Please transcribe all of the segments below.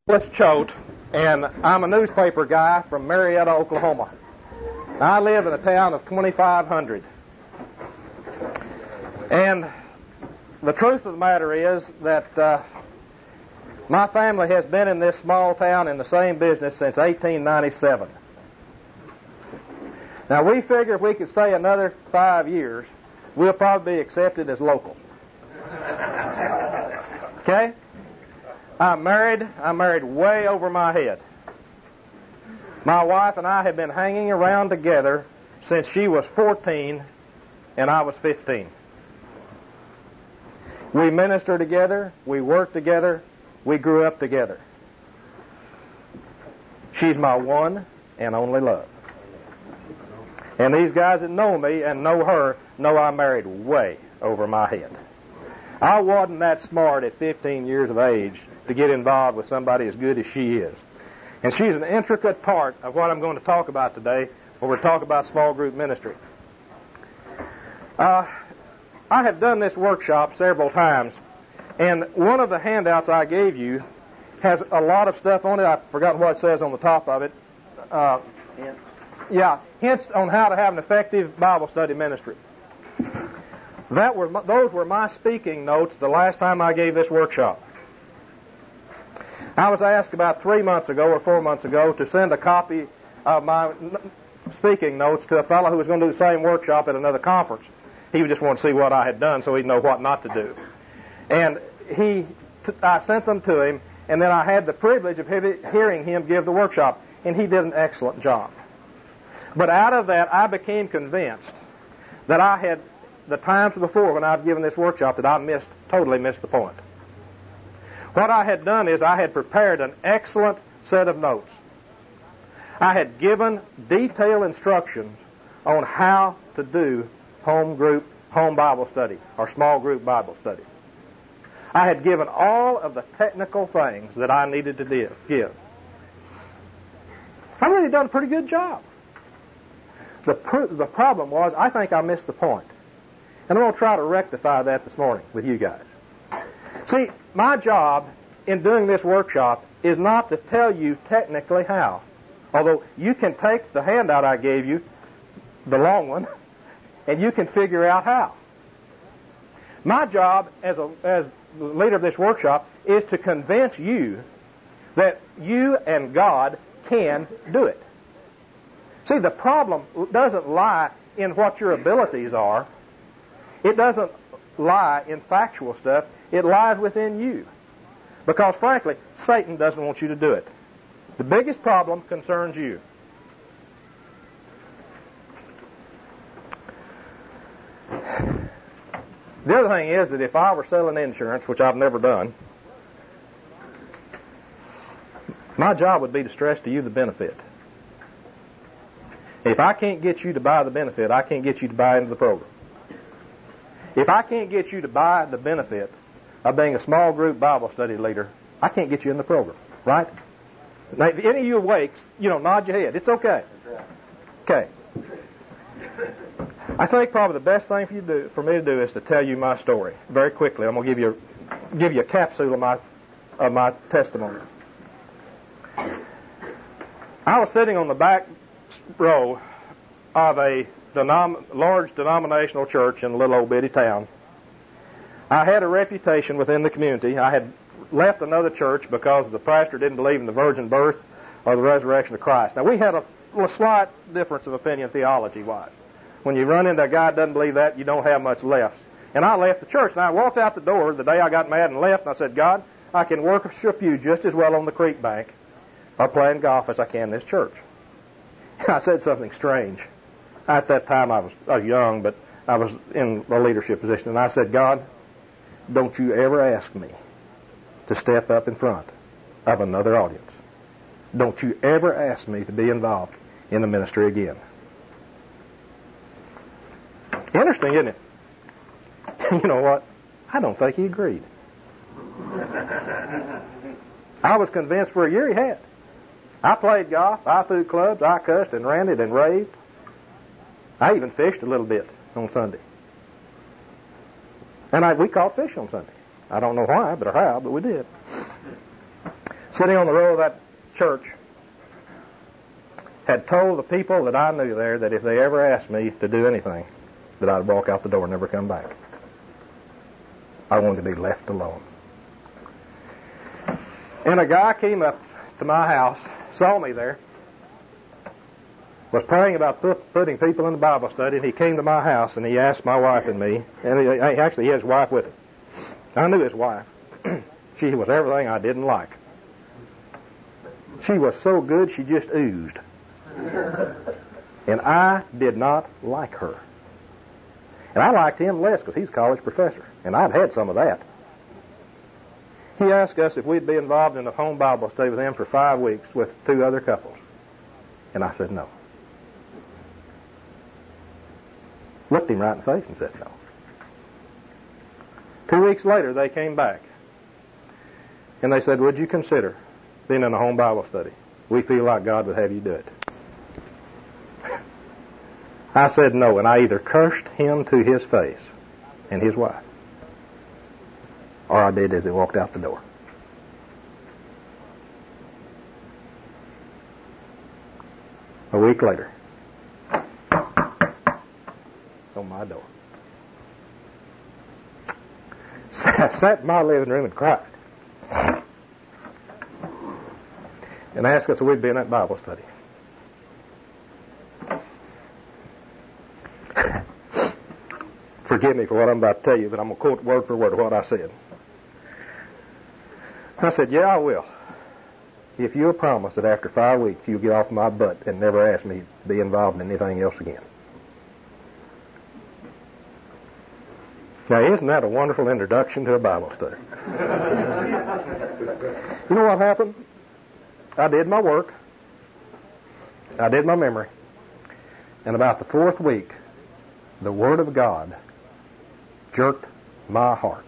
Let's Choate, and I'm a newspaper guy from Marietta, Oklahoma. I live in a town of 2,500. And the truth of the matter is that my family has been in this small town in the same business since 1897. Now, we figure if we could stay another 5 years, we'll probably be accepted as local. Okay? I'm married way over my head. My wife and I have been hanging around together since she was 14 and I was 15. We minister together, we work together, we grew up together. She's my one and only love. And these guys that know me and know her know I married way over my head. I wasn't that smart at 15 years of age to get involved with somebody as good as she is. And she's an intricate part of what I'm going to talk about today when we're talking about small group ministry. I have done this workshop several times, and one of the handouts I gave you has a lot of stuff on it. I've forgotten what it says on the top of it. Hints on how to have an effective Bible study ministry. Those were my speaking notes the last time I gave this workshop. I was asked about 3 months ago or 4 months ago to send a copy of my speaking notes to a fellow who was going to do the same workshop at another conference. He just wanted to see what I had done so he'd know what not to do. And I sent them to him, and then I had the privilege of hearing him give the workshop, and he did an excellent job. But out of that, I became convinced that I had, the times before when I've given this workshop, that I totally missed the point. What I had done is I had prepared an excellent set of notes. I had given detailed instructions on how to do home Bible study or small group Bible study. I had given all of the technical things that I needed to give. I really done a pretty good job. The problem was I think I missed the point. And I'm going to try to rectify that this morning with you guys. See, my job in doing this workshop is not to tell you technically how. Although you can take the handout I gave you, the long one, and you can figure out how. My job as the leader of this workshop is to convince you that you and God can do it. See, the problem doesn't lie in what your abilities are. It doesn't lie in factual stuff. It lies within you. Because, frankly, Satan doesn't want you to do it. The biggest problem concerns you. The other thing is that if I were selling insurance, which I've never done, my job would be to stress to you the benefit. If I can't get you to buy the benefit, I can't get you to buy into the program. If I can't get you to buy the benefit of being a small group Bible study leader, I can't get you in the program, right? Now, if any of you awakes, nod your head. It's okay. Okay. I think probably the best thing for me to do is to tell you my story very quickly. I'm going to give you a capsule of my testimony. I was sitting on the back row of a large denominational church in a little old bitty town. I had a reputation within the community. I had left another church because the pastor didn't believe in the virgin birth or the resurrection of Christ. Now, we had a slight difference of opinion theology-wise. When you run into a guy that doesn't believe that, you don't have much left. And I left the church. And I walked out the door the day I got mad and left, and I said, God, I can worship you just as well on the creek bank or playing golf as I can in this church. And I said something strange. At that time, I was young, but I was in a leadership position. And I said, God, don't you ever ask me to step up in front of another audience. Don't you ever ask me to be involved in the ministry again. Interesting, isn't it? You know what? I don't think he agreed. I was convinced for a year he had. I played golf, I threw clubs, I cussed and ranted and raved. I even fished a little bit on Sunday. And we caught fish on Sunday. I don't know why or how, but we did. sitting on the row of that church, had told the people that I knew there that if they ever asked me to do anything, that I'd walk out the door and never come back. I wanted to be left alone. And a guy came up to my house, saw me there, was praying about putting people in the Bible study, and he came to my house and he asked my wife and me, and he had his wife with him. I knew his wife. She was everything I didn't like. She was so good she just oozed. And I did not like her. And I liked him less because he's a college professor, and I'd had some of that. He asked us if we'd be involved in a home Bible study with him for 5 weeks with 2 other couples. And I said no. Looked him right in the face and said no. 2 weeks later, they came back. And they said, would you consider being in a home Bible study? We feel like God would have you do it. I said no, and I either cursed him to his face and his wife, or I did as he walked out the door. A week later, on my door. I sat in my living room and cried. And asked us if we'd be in that Bible study. Forgive me for what I'm about to tell you, but I'm going to quote word for word what I said. I said, yeah, I will. If you'll promise that after 5 weeks you'll get off my butt and never ask me to be involved in anything else again. Now, isn't that a wonderful introduction to a Bible study? You know what happened? I did my work. I did my memory. And about the 4th week, the Word of God jerked my heart.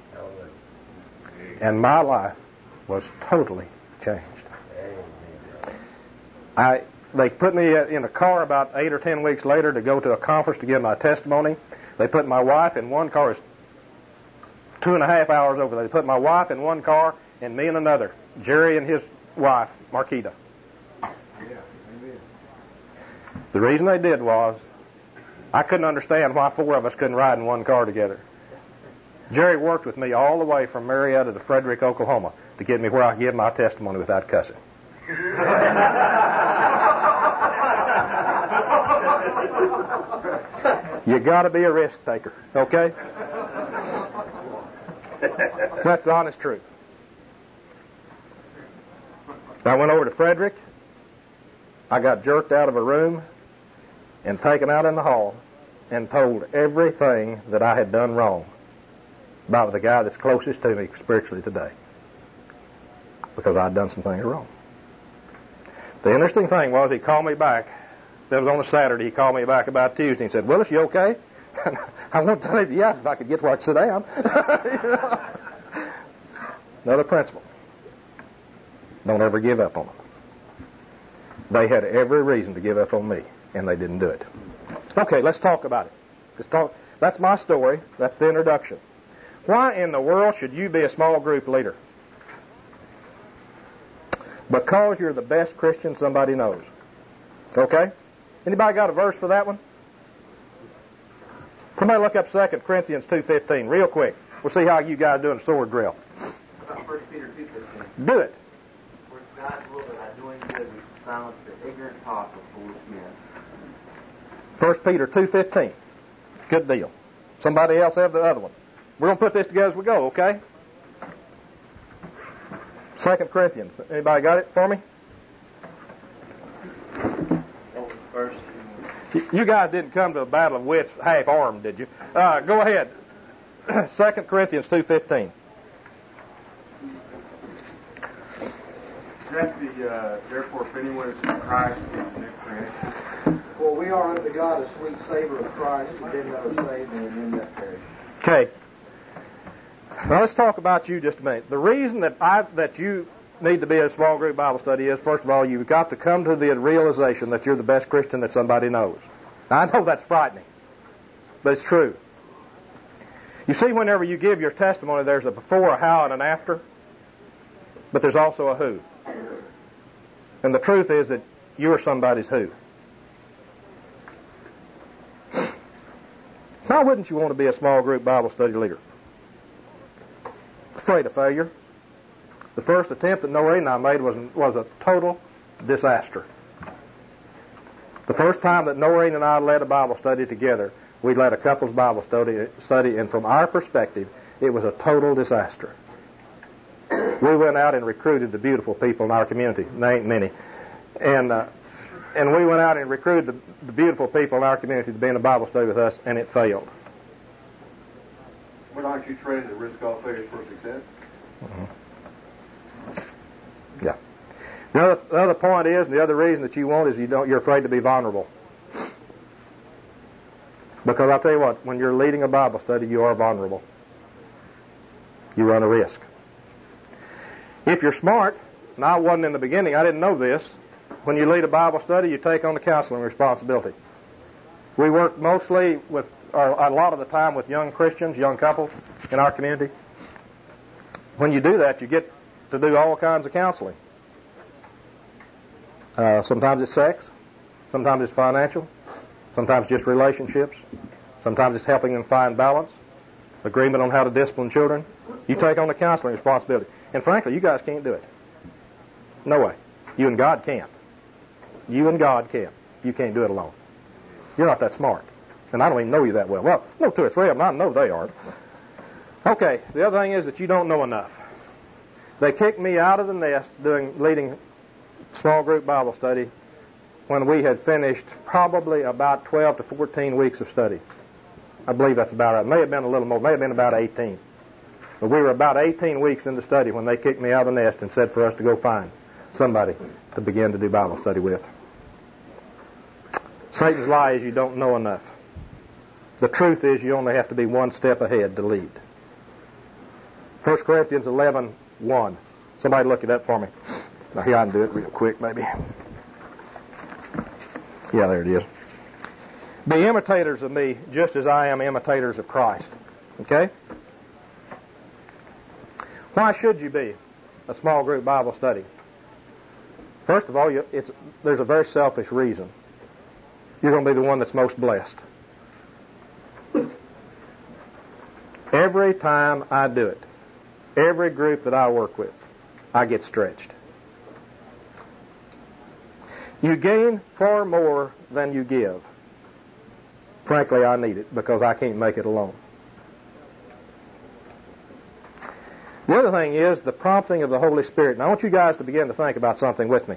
And my life was totally changed. They put me in a car about 8 or 10 weeks later to go to a conference to give my testimony. They put my wife in one car. It's 2.5 hours over there. They put my wife in one car and me in another. Jerry and his wife, Marquita. The reason they did was I couldn't understand why 4 of us couldn't ride in one car together. Jerry worked with me all the way from Marietta to Frederick, Oklahoma to get me where I could give my testimony without cussing. You got to be a risk taker, okay? That's the honest truth. I went over to Frederick. I got jerked out of a room and taken out in the hall and told everything that I had done wrong about the guy that's closest to me spiritually today, because I'd done some things wrong. The interesting thing was he called me back. That was on a Saturday. He called me back about Tuesday and said, Willis, you okay? I won't tell him yes if I could get where I could sit down. You know? Another principle. Don't ever give up on them. They had every reason to give up on me, and they didn't do it. Okay, let's talk about it. That's my story. That's the introduction. Why in the world should you be a small group leader? Because you're the best Christian somebody knows. Okay? Anybody got a verse for that one? Somebody look up 2 Corinthians 2:15 real quick. We'll see how you guys are doing a sword drill. 1 Peter 2:15. Do it. For it's God's will that by doing good we silence the ignorant talk of foolish men. 1 Peter 2:15. Good deal. Somebody else have the other one. We're going to put this together as we go, okay? 2 Corinthians. Anybody got it for me? First. You guys didn't come to a battle of wits half-armed, did you? Go ahead. 2 Corinthians 2:15. Therefore, if anyone is in Christ, he is a new creation. For we are unto God a sweet savor of Christ to them that are saved and them that perish. Okay. Now let's talk about you just a minute. The reason that you need to be a small group Bible study is, first of all, you've got to come to the realization that you're the best Christian that somebody knows. Now, I know that's frightening, but it's true. You see, whenever you give your testimony, there's a before, a how, and an after. but there's also a who. And the truth is that you're somebody's who. Why wouldn't you want to be a small group Bible study leader? Afraid of failure. The first attempt that Noreen and I made was a total disaster. The first time that Noreen and I led a Bible study together, we led a couple's Bible study, and from our perspective, it was a total disaster. We went out and recruited the beautiful people in our community. There ain't many. And we went out and recruited the beautiful people in our community to be in a Bible study with us, and it failed. Well, aren't you trained to risk all failures for success? Mm-hmm. Yeah. The other point is, and the other reason that you won't is you're afraid to be vulnerable. Because I'll tell you what, when you're leading a Bible study, you are vulnerable. You run a risk. If you're smart, and I wasn't in the beginning, I didn't know this, when you lead a Bible study, you take on the counseling responsibility. We work mostly with, or a lot of the time with young Christians, young couples in our community. When you do that, you get to do all kinds of counseling. Sometimes it's sex, sometimes it's financial, sometimes just relationships, sometimes it's helping them find balance, agreement on how to discipline children. You take on the counseling responsibility. And frankly, you guys can't do it. No way. You and God can't. You and God can. You can't do it alone. You're not that smart. And I don't even know you that well. Well, I know two or three of them. I know they aren't. Okay, the other thing is that you don't know enough. They kicked me out of the nest leading small group Bible study when we had finished probably about 12 to 14 weeks of study. I believe that's about right. It may have been a little more. It may have been about 18. But we were about 18 weeks into study when they kicked me out of the nest and said for us to go find somebody to begin to do Bible study with. Satan's lie is you don't know enough. The truth is you only have to be one step ahead to lead. 1 Corinthians 11:1. Somebody look it up for me. Now here I can do it real quick maybe. Yeah, there it is. Be imitators of me just as I am imitators of Christ. Okay? Why should you be a small group Bible study? First of all, there's a very selfish reason. You're going to be the one that's most blessed. Every time I do it, every group that I work with, I get stretched. You gain far more than you give. Frankly, I need it because I can't make it alone. The other thing is the prompting of the Holy Spirit. Now, I want you guys to begin to think about something with me.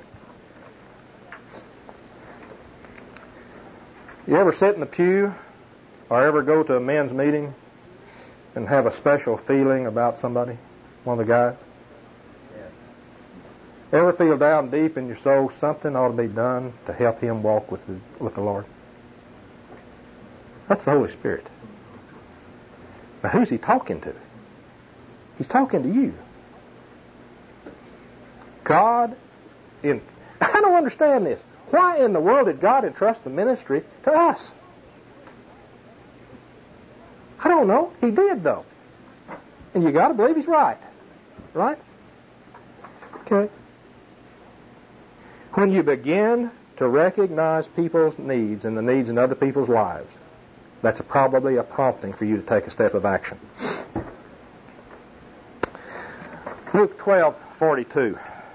You ever sit in the pew or ever go to a men's meeting and have a special feeling about somebody, one of the guys? Yeah. Ever feel down deep in your soul something ought to be done to help him walk with the Lord? That's the Holy Spirit. Now, who's he talking to? He's talking to you. God, I don't understand this. Why in the world did God entrust the ministry to us? I don't know. He did, though. And you got to believe he's right. Right? Okay. When you begin to recognize people's needs and the needs in other people's lives, that's probably a prompting for you to take a step of action. Luke 12:42.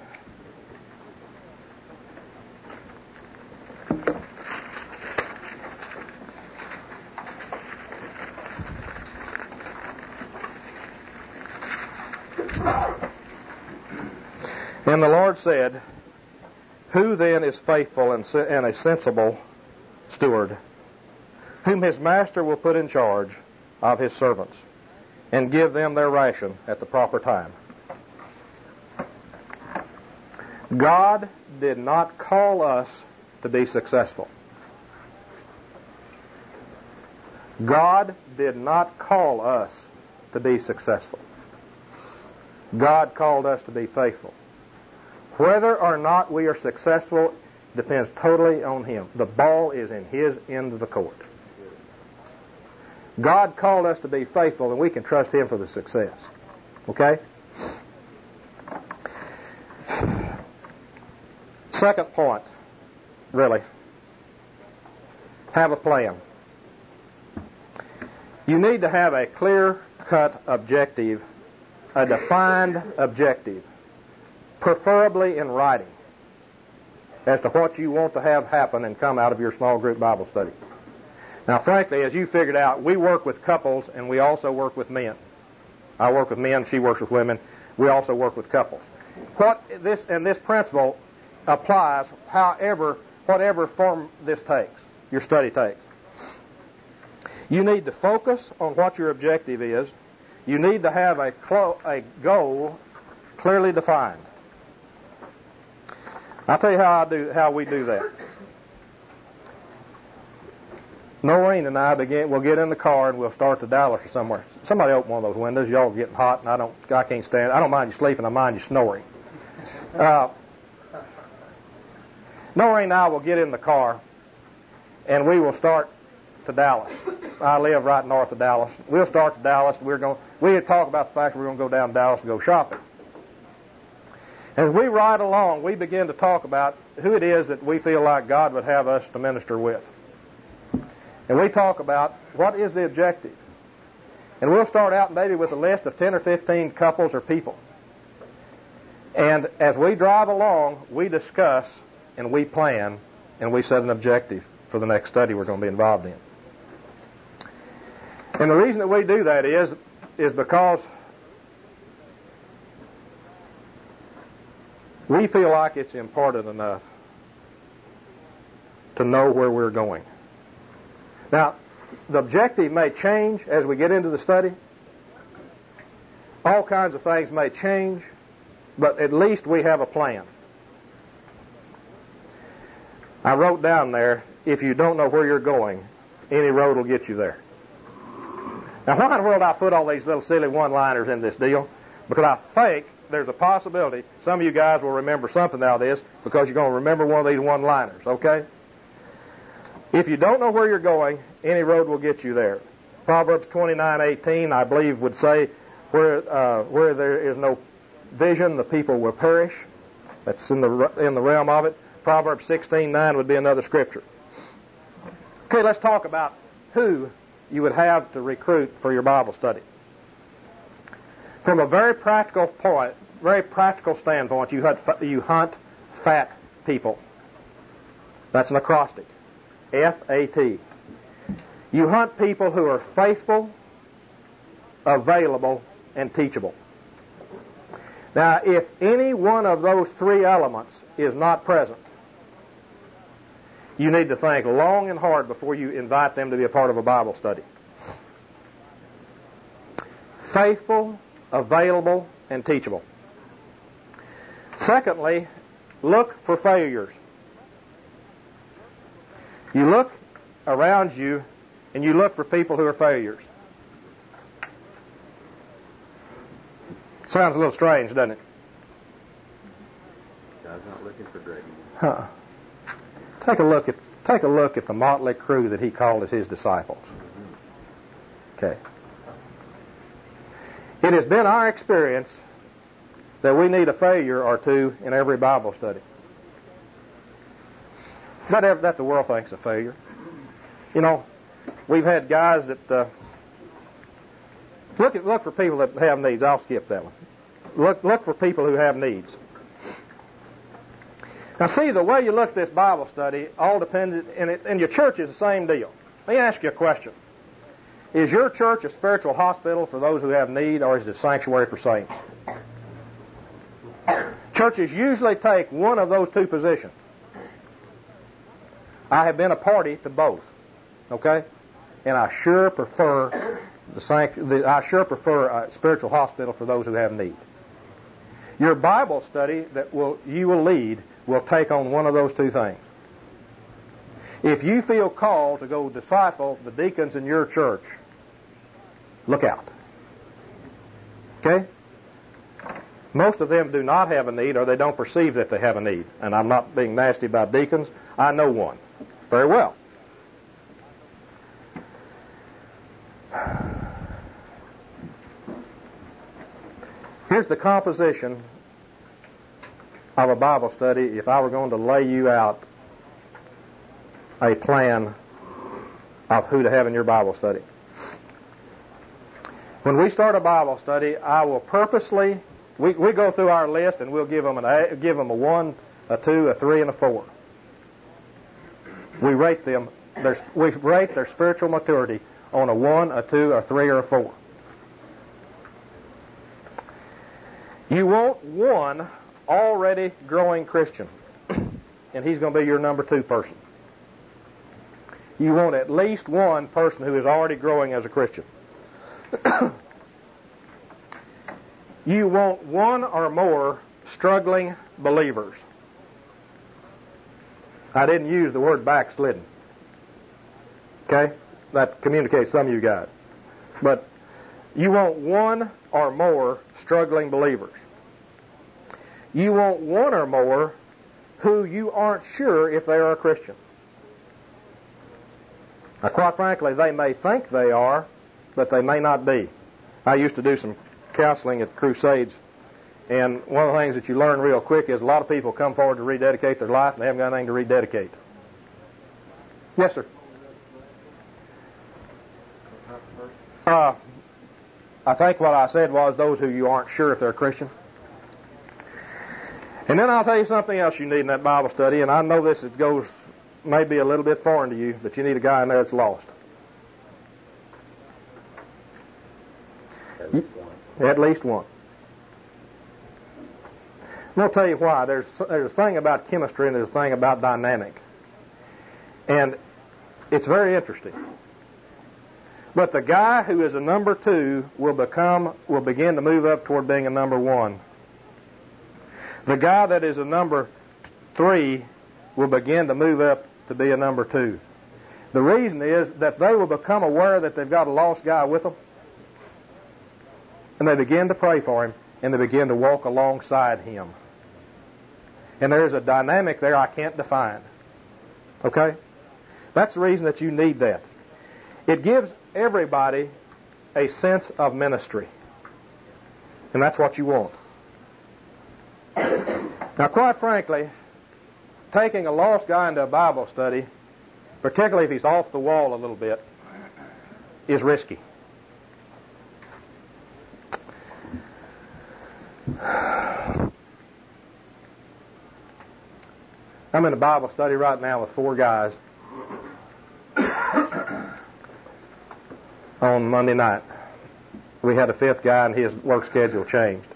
And the Lord said, "Who then is faithful and a sensible steward, whom his master will put in charge of his servants, and give them their ration at the proper time?" God did not call us to be successful. God did not call us to be successful. God called us to be faithful. Whether or not we are successful depends totally on him. The ball is in his end of the court. God called us to be faithful, and we can trust him for the success. Okay? Second point, really, have a plan. You need to have a clear-cut objective, a defined objective, preferably in writing, as to what you want to have happen and come out of your small group Bible study. Now, frankly, as you figured out, we work with couples and we also work with men. I work with men, she works with women. We also work with couples. This principle applies whatever form this takes, your study takes. You need to focus on what your objective is. You need to have a goal clearly defined. I'll tell you how we do that. Noreen and I will get in the car and we'll start to Dallas or somewhere. Somebody open one of those windows. Y'all are getting hot and I can't stand it. I don't mind you sleeping. I mind you snoring. Noreen and I will get in the car and we will start to Dallas. I live right north of Dallas. We'll start to Dallas. We had talked about the fact that we're going to go down to Dallas and go shopping. As we ride along, we begin to talk about who it is that we feel like God would have us to minister with. And we talk about what is the objective. And we'll start out maybe with a list of 10 or 15 couples or people. And as we drive along, we discuss and we plan and we set an objective for the next study we're going to be involved in. And the reason that we do that is because we feel like it's important enough to know where we're going. Now, the objective may change as we get into the study. All kinds of things may change, but at least we have a plan. I wrote down there, if you don't know where you're going, any road will get you there. Now, why in the world I put all these little silly one-liners in this deal? Because I think there's a possibility some of you guys will remember something out of this because you're going to remember one of these one-liners, okay? If you don't know where you're going, any road will get you there. Proverbs 29:18, I believe, would say, where there is no vision, the people will perish. That's in the realm of it. Proverbs 16:9 would be another scripture. Okay, let's talk about who you would have to recruit for your Bible study. From a very practical standpoint, you hunt fat people. That's an acrostic. F-A-T. You hunt people who are faithful, available, and teachable. Now, if any one of those three elements is not present, you need to think long and hard before you invite them to be a part of a Bible study. Faithful, available, and teachable. Secondly, look for failures. You look around you and you look for people who are failures. Sounds a little strange, doesn't it? God's not looking for greatness. Huh. Take a look at the motley crew that he called as his disciples. Okay. It has been our experience that we need a failure or two in every Bible study. That the world thinks a failure. You know, we've had guys that look for people that have needs. I'll skip that one. Look for people who have needs. Now, see, the way you look at this Bible study all depends, and your church is the same deal. Let me ask you a question. Is your church a spiritual hospital for those who have need, or is it a sanctuary for saints? Churches usually take one of those two positions. I have been a party to both, okay? And I sure prefer a spiritual hospital for those who have need. Your Bible study that you will lead will take on one of those two things. If you feel called to go disciple the deacons in your church, look out. Okay? Most of them do not have a need, or they don't perceive that they have a need. And I'm not being nasty about deacons. I know one very well. Here's the composition of a Bible study if I were going to lay you out a plan of who to have in your Bible study. When we start a Bible study, I will purposely, we go through our list and we'll give them a 1, a 2, a 3, and a 4. We rate them. We rate their spiritual maturity on a 1, a 2, a 3, or a 4. You want one already growing Christian, and he's going to be your number 2 person. You want at least one person who is already growing as a Christian. You want one or more struggling believers. I didn't use the word backslidden. Okay? That communicates some of you guys. But you want one or more struggling believers. You want one or more who you aren't sure if they are a Christian. Now, quite frankly, they may think they are, but they may not be. I used to do some counseling at crusades, and one of the things that you learn real quick is a lot of people come forward to rededicate their life, and they haven't got anything to rededicate. Yes, sir. I think what I said was those who you aren't sure if they're a Christian. And then I'll tell you something else you need in that Bible study, and I know this goes maybe a little bit foreign to you, but you need a guy in there that's lost. At least one. I'm going to tell you why. There's a thing about chemistry and there's a thing about dynamic. And it's very interesting. But the guy who is a number 2 will begin to move up toward being a number 1. The guy that is a number 3 will begin to move up to be a number 2. The reason is that they will become aware that they've got a lost guy with them, and they begin to pray for him, and they begin to walk alongside him. And there's a dynamic there I can't define. Okay? That's the reason that you need that. It gives everybody a sense of ministry. And that's what you want. Now, quite frankly, taking a lost guy into a Bible study, particularly if he's off the wall a little bit, is risky. I'm in a Bible study right now with 4 guys on Monday night. We had a 5th guy and his work schedule changed.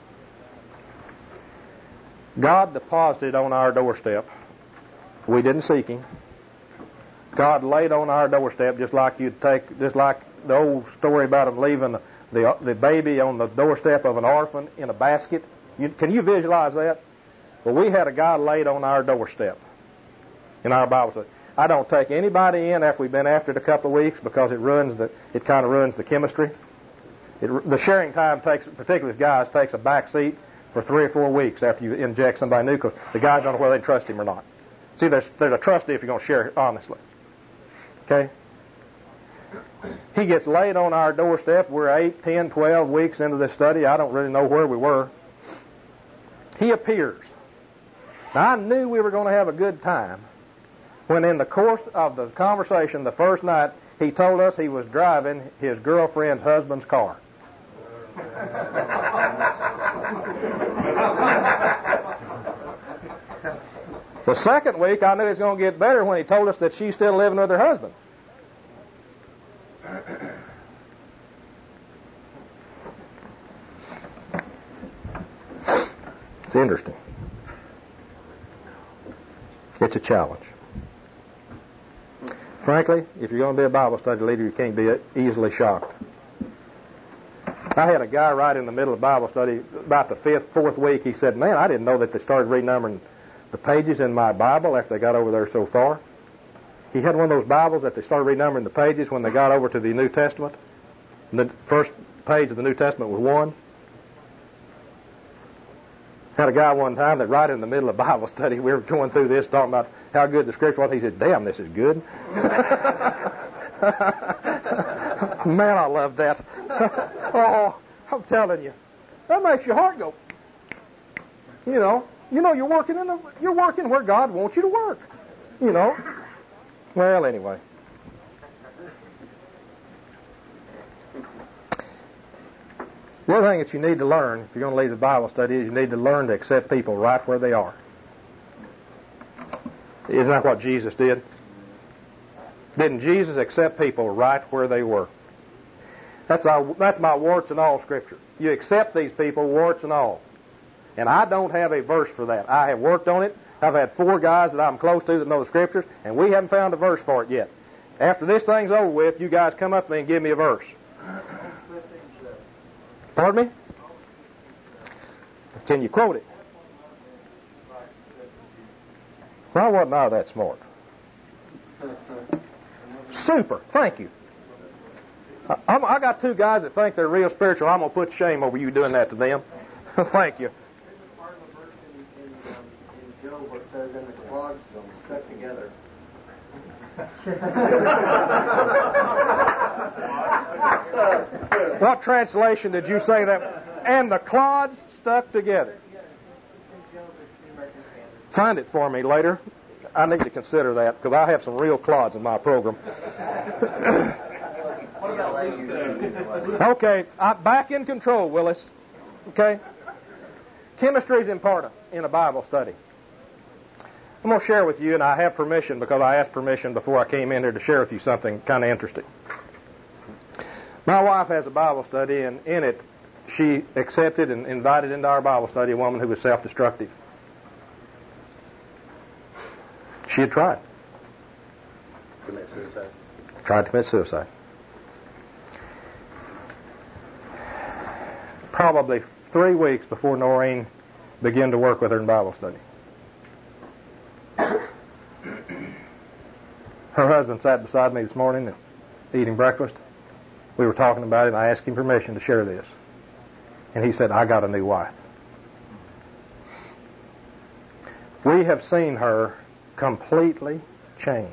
God deposited on our doorstep. We didn't seek him. God laid on our doorstep just like the old story about him leaving the baby on the doorstep of an orphan in a basket. Can you visualize that? Well, we had a guy laid on our doorstep in our Bible study. I don't take anybody in after we've been after it a couple of weeks because it kind of ruins the chemistry. The sharing time particularly with guys, takes a back seat for 3 or 4 weeks after you inject somebody new because the guys don't know whether they trust him or not. See, there's a trust if you're going to share it honestly. Okay? He gets laid on our doorstep. We're 8, 10, 12 weeks into this study. I don't really know where we were. He appears. Now, I knew we were going to have a good time when in the course of the conversation the first night, he told us he was driving his girlfriend's husband's car. The second week, I knew it was going to get better when he told us that she's still living with her husband. It's interesting. It's a challenge. Frankly, if you're going to be a Bible study leader, you can't be easily shocked. I had a guy right in the middle of Bible study, about the 4th week, he said, man, I didn't know that they started renumbering the pages in my Bible after they got over there so far. He had one of those Bibles that they started renumbering the pages when they got over to the New Testament. And the first page of the New Testament was 1. Had a guy one time that right in the middle of Bible study, we were going through this, talking about how good the Scripture was. He said, damn, this is good. Man, I love that. Oh, I'm telling you. That makes your heart go. You know, You know, you're working where God wants you to work. You know. Well, anyway. The other thing that you need to learn, if you're going to lead a Bible study, is you need to learn to accept people right where they are. Isn't that what Jesus did? Didn't Jesus accept people right where they were? That's my warts and all scripture. You accept these people, warts and all. And I don't have a verse for that. I have worked on it. I've had 4 guys that I'm close to that know the scriptures, and we haven't found a verse for it yet. After this thing's over with, you guys come up to me and give me a verse. Pardon me? Can you quote it? Well, I wasn't all that smart. Super. Thank you. I got 2 guys that think they're real spiritual. I'm going to put shame over you doing that to them. Thank you. Part of the verse in Job where it says, "And the clods stuck together." What translation did you say that? And the clods stuck together. Find it for me later. I need to consider that because I have some real clods in my program. Okay, back in control, Willis. Okay? Chemistry is important in a Bible study. I'm going to share with you, and I have permission because I asked permission before I came in here to share with you something kind of interesting. My wife has a Bible study, and in it, she accepted and invited into our Bible study a woman who was self-destructive. She had tried. Commit suicide. Tried to commit suicide. Probably 3 weeks before Noreen began to work with her in Bible study. Her husband sat beside me this morning eating breakfast. We were talking about it, and I asked him permission to share this. And he said, "I got a new wife." We have seen her completely change.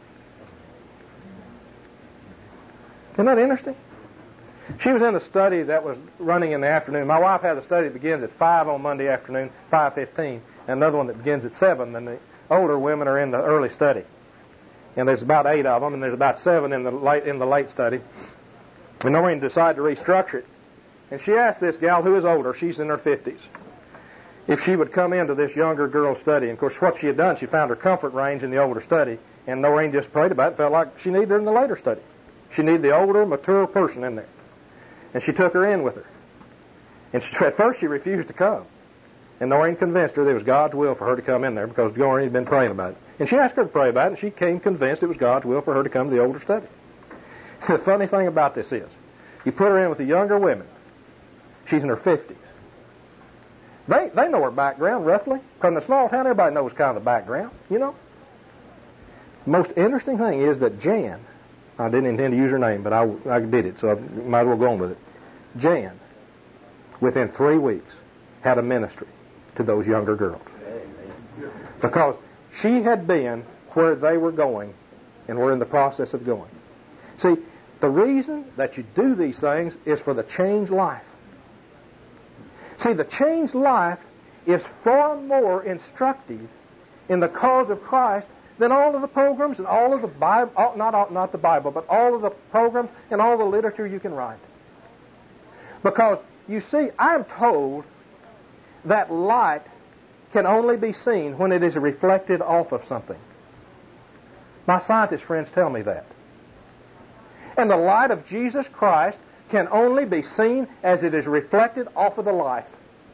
Isn't that interesting? She was in a study that was running in the afternoon. My wife had a study that begins at 5 on Monday afternoon, 5:15, and another one that begins at 7. And the older women are in the early study. And there's about 8 of them, and there's about 7 in the late study. And Noreen decided to restructure it. And she asked this gal, who is older, she's in her 50s, if she would come into this younger girl's study. And of course, what she had done, she found her comfort range in the older study, and Noreen just prayed about it, felt like she needed her in the later study. She needed the older, mature person in there. And she took her in with her. And at first she refused to come. And Noreen convinced her that it was God's will for her to come in there because Noreen had been praying about it. And she asked her to pray about it, and she came convinced it was God's will for her to come to the older study. The funny thing about this is, you put her in with the younger women. She's in her 50s. They know her background, roughly. From the small town, everybody knows kind of the background, you know. The most interesting thing is that Jan, I didn't intend to use her name, but I did it, so I might as well go on with it. Jan, within 3 weeks, had a ministry to those younger girls. Because she had been where they were going and were in the process of going. See, the reason that you do these things is for the changed life. See, the changed life is far more instructive in the cause of Christ than all of the programs and all of the Bible, not the Bible, but all of the programs and all the literature you can write. Because, you see, I'm told that light can only be seen when it is reflected off of something. My scientist friends tell me that. And the light of Jesus Christ can only be seen as it is reflected off of the light.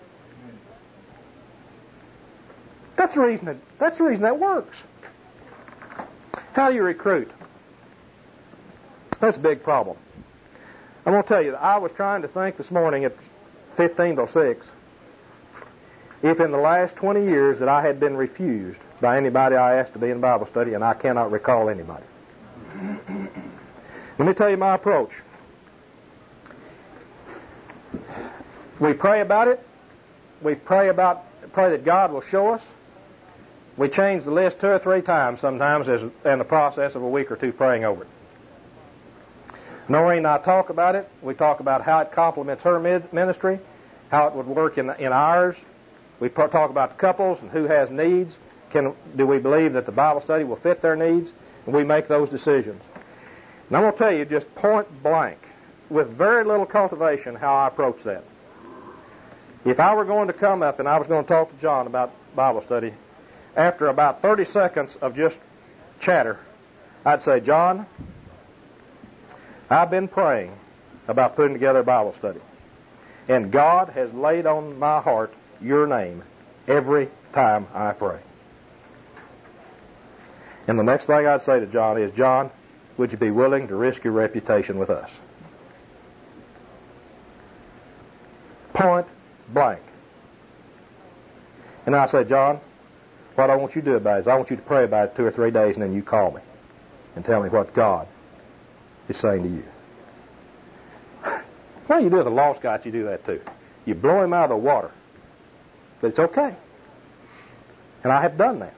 That's the reason that works. How do you recruit? That's a big problem. I'm going to tell you, I was trying to think this morning at 15:06 if in the last 20 years that I had been refused by anybody I asked to be in Bible study, and I cannot recall anybody. Let me tell you my approach. We pray about it. We pray that God will show us. We change the list 2 or 3 times sometimes in the process of a week or 2 praying over it. Noreen and I talk about it. We talk about how it complements her ministry, how it would work in ours. We talk about couples and who has needs. Do we believe that the Bible study will fit their needs? And we make those decisions. And I'm going to tell you just point blank, with very little cultivation, how I approach that. If I were going to come up and I was going to talk to John about Bible study, after about 30 seconds of just chatter, I'd say, John, I've been praying about putting together a Bible study. And God has laid on my heart your name every time I pray. And the next thing I'd say to John is, John, would you be willing to risk your reputation with us? Point blank. And I say, John, what I want you to do about it is I want you to pray about it 2 or 3 days, and then you call me and tell me what God is saying to you. Well, you do with a lost guy, you do that too. You blow him out of the water. But it's okay. And I have done that.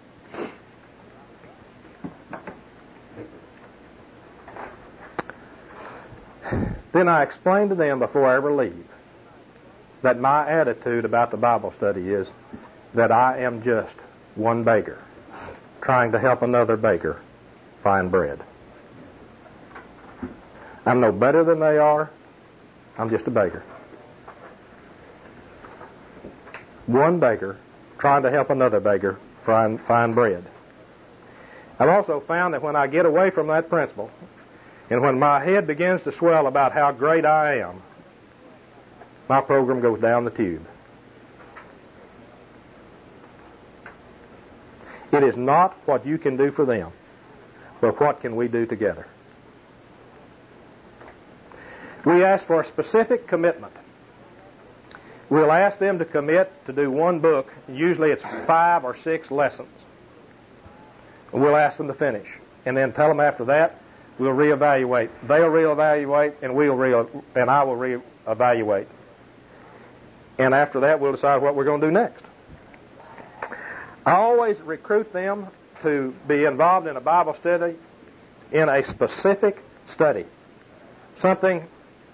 Then I explain to them before I ever leave that my attitude about the Bible study is that I am just one beggar trying to help another beggar find bread. I'm no better than they are. I'm just a beggar. One beggar trying to help another beggar find bread. I've also found that when I get away from that principle, and when my head begins to swell about how great I am, my program goes down the tube. It is not what you can do for them, but what can we do together. We ask for a specific commitment. We'll ask them to commit to do one book. Usually it's 5 or 6 lessons. And we'll ask them to finish. And then tell them after that, we'll reevaluate. They'll reevaluate, and I will reevaluate. And after that, we'll decide what we're going to do next. I always recruit them to be involved in a Bible study in a specific study. Something,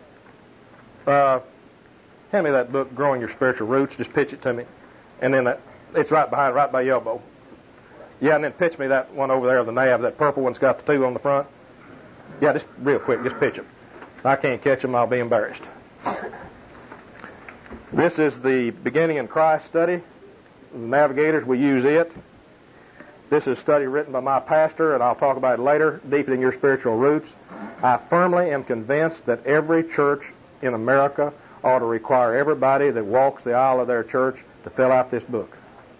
hand me that book, Growing Your Spiritual Roots. Just pitch it to me. And then it's right by your elbow. Yeah, and then pitch me that one over there, the nav, that purple one's got the 2 on the front. Yeah, just real quick, just pitch them. I can't catch them, I'll be embarrassed. This is the Beginning in Christ study. The Navigators, we use it. This is a study written by my pastor, and I'll talk about it later, Deepening Your Spiritual Roots. I firmly am convinced that every church in America ought to require everybody that walks the aisle of their church to fill out this book.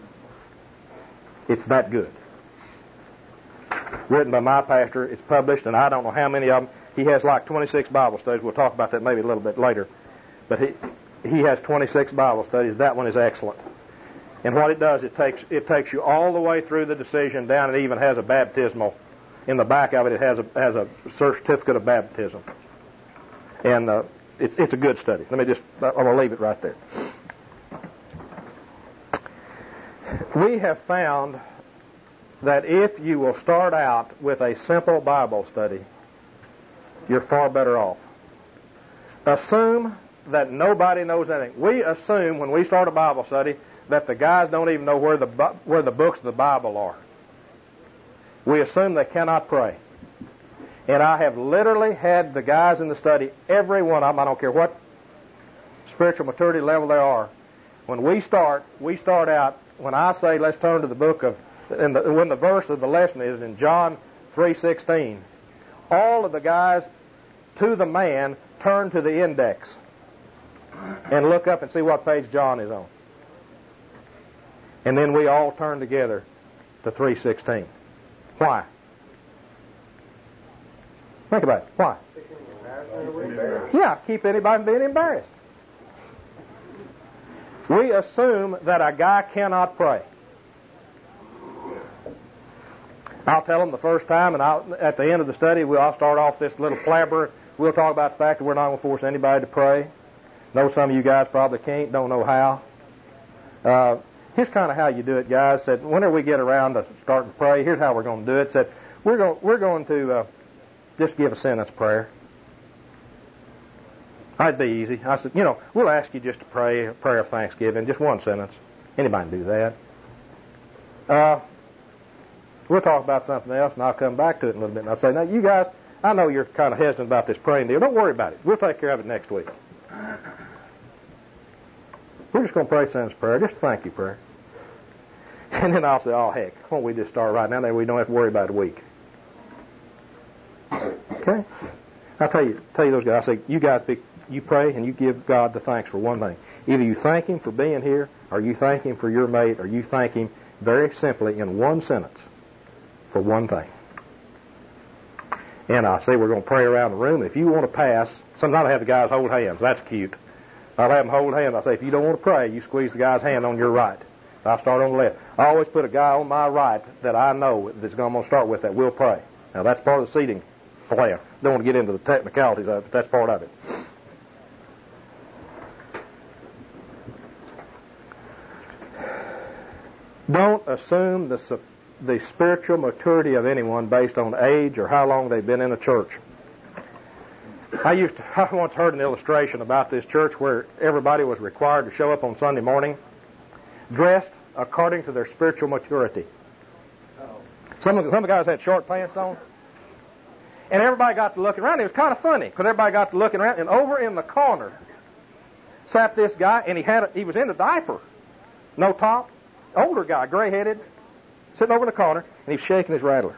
It's that good. Written by my pastor, it's published, and I don't know how many of them. He has like 26 Bible studies. We'll talk about that maybe a little bit later. But he has 26 Bible studies. That one is excellent. And what it does, it takes you all the way through the decision down. It even has a baptismal. In the back of it, it has a certificate of baptism. And it's a good study. I'm going to leave it right there. We have found that if you will start out with a simple Bible study, you're far better off. Assume that nobody knows anything. We assume when we start a Bible study that the guys don't even know where the books of the Bible are. We assume they cannot pray. And I have literally had the guys in the study, every one of them, I don't care what spiritual maturity level they are, when we start out, when I say let's turn to the book of, when the verse of the lesson is in John 3:16, all of the guys, to the man, turn to the index and look up and see what page John is on. And then we all turn together to 3:16. Why? Think about it. Why? Yeah, keep anybody from being embarrassed. We assume that a guy cannot pray. I'll tell them the first time, and at the end of the study, I'll start off this little flabber. We'll talk about the fact that we're not going to force anybody to pray. Know some of you guys probably can't, don't know how. Here's kind of how you do it, guys. Said whenever we get around to starting to pray, here's how we're going to do it. Said we're going to just give a sentence prayer. That'd be easy. I said, we'll ask you just to pray a prayer of thanksgiving, just one sentence. Anybody can do that. We'll talk about something else, and I'll come back to it in a little bit. And I'll say, now, you guys, I know you're kind of hesitant about this praying deal. Don't worry about it. We'll take care of it next week. We're just going to pray sinner's prayer, just a thank you prayer. And then I'll say, oh, heck, why don't we just start right now? Then we don't have to worry about it a week. Okay? I'll tell you those guys, I say, you guys, you pray and you give God the thanks for one thing. Either you thank Him for being here, or you thank Him for your mate, or you thank Him very simply in one sentence for one thing. And I say we're going to pray around the room. If you want to pass, sometimes I have the guys hold hands. That's cute. I'll have them hold hands. I say, if you don't want to pray, you squeeze the guy's hand on your right. I'll start on the left. I always put a guy on my right that I know that's going to start with that will pray. Now, that's part of the seating plan. Don't want to get into the technicalities of it, but that's part of it. Don't assume the spiritual maturity of anyone based on age or how long they've been in a church. I once heard an illustration about this church where everybody was required to show up on Sunday morning dressed according to their spiritual maturity. Some of the guys had short pants on, and everybody got to looking around. It was kind of funny because everybody got to looking around, and over in the corner sat this guy, and he was in a diaper, no top, older guy, gray-headed, sitting over in the corner, and he was shaking his rattler.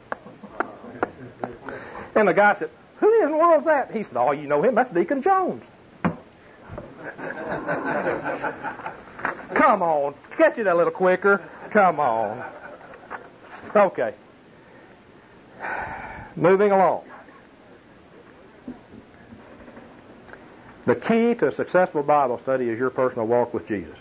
And the guy said, "Who in the world is that?" He said, "Oh, you know him. That's Deacon Jones." Come on. Catch it a little quicker. Come on. Okay. Moving along. The key to a successful Bible study is your personal walk with Jesus.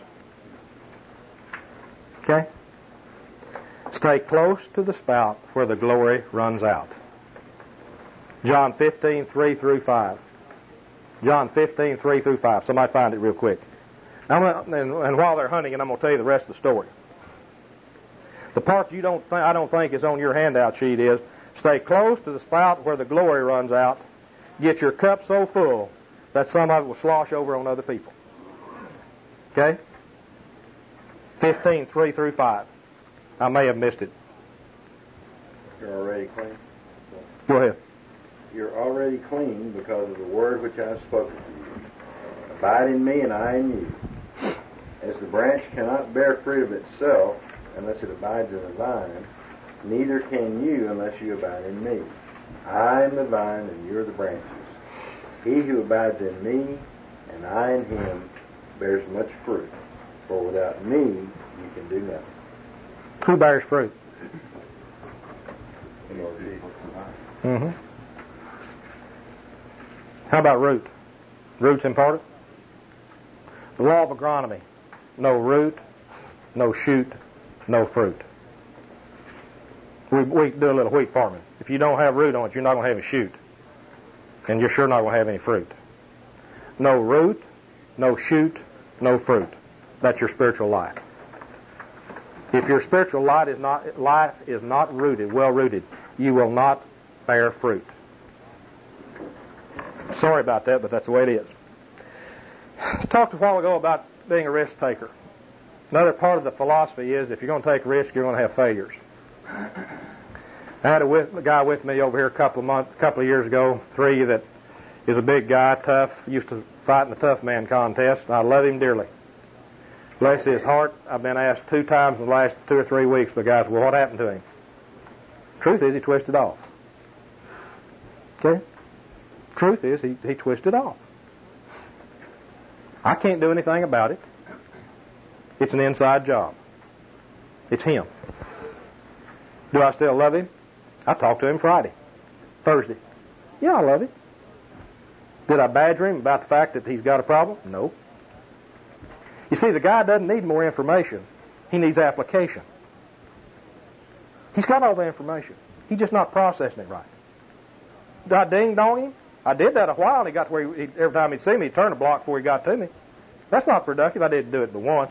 Okay? Stay close to the spout where the glory runs out. John 15, 3 through 5. John 15, 3 through 5. Somebody find it real quick. And while they're hunting, and I'm going to tell you the rest of the story. The part I don't think is on your handout sheet is, stay close to the spout where the glory runs out. Get your cup so full that some of it will slosh over on other people. Okay? 15, 3 through 5. I may have missed it. You're already clean. Go ahead. You're already clean because of the word which I have spoken to you. Abide in me and I in you. As the branch cannot bear fruit of itself unless it abides in the vine, neither can you unless you abide in me. I am the vine and you are the branches. He who abides in me and I in him bears much fruit. For without me you can do nothing. Who bears fruit? Mm-hmm. How about root? Root's important? The law of agronomy. No root, no shoot, no fruit. We do a little wheat farming. If you don't have root on it, you're not going to have a shoot. And you're sure not going to have any fruit. No root, no shoot, no fruit. That's your spiritual life. If your spiritual life is not rooted, well rooted, you will not bear fruit. Sorry about that, but that's the way it is. I talked a while ago about being a risk taker. Another part of the philosophy is if you're going to take risks, you're going to have failures. I had a guy with me over here a couple of years ago, 3, that is a big guy, tough, used to fight in the tough man contest. I love him dearly. Bless his heart, I've been asked 2 times in the last 2 or 3 weeks by guys, well, what happened to him? Truth is, he twisted off. Okay? Truth is, he twisted off. I can't do anything about it. It's an inside job. It's him. Do I still love him? I talked to him Thursday. Yeah, I love him. Did I badger him about the fact that he's got a problem? No. You see, the guy doesn't need more information. He needs application. He's got all the information. He's just not processing it right. Did I ding-dong him? I did that a while, and he got to where every time he'd see me, he'd turn a block before he got to me. That's not productive. I didn't do it but once.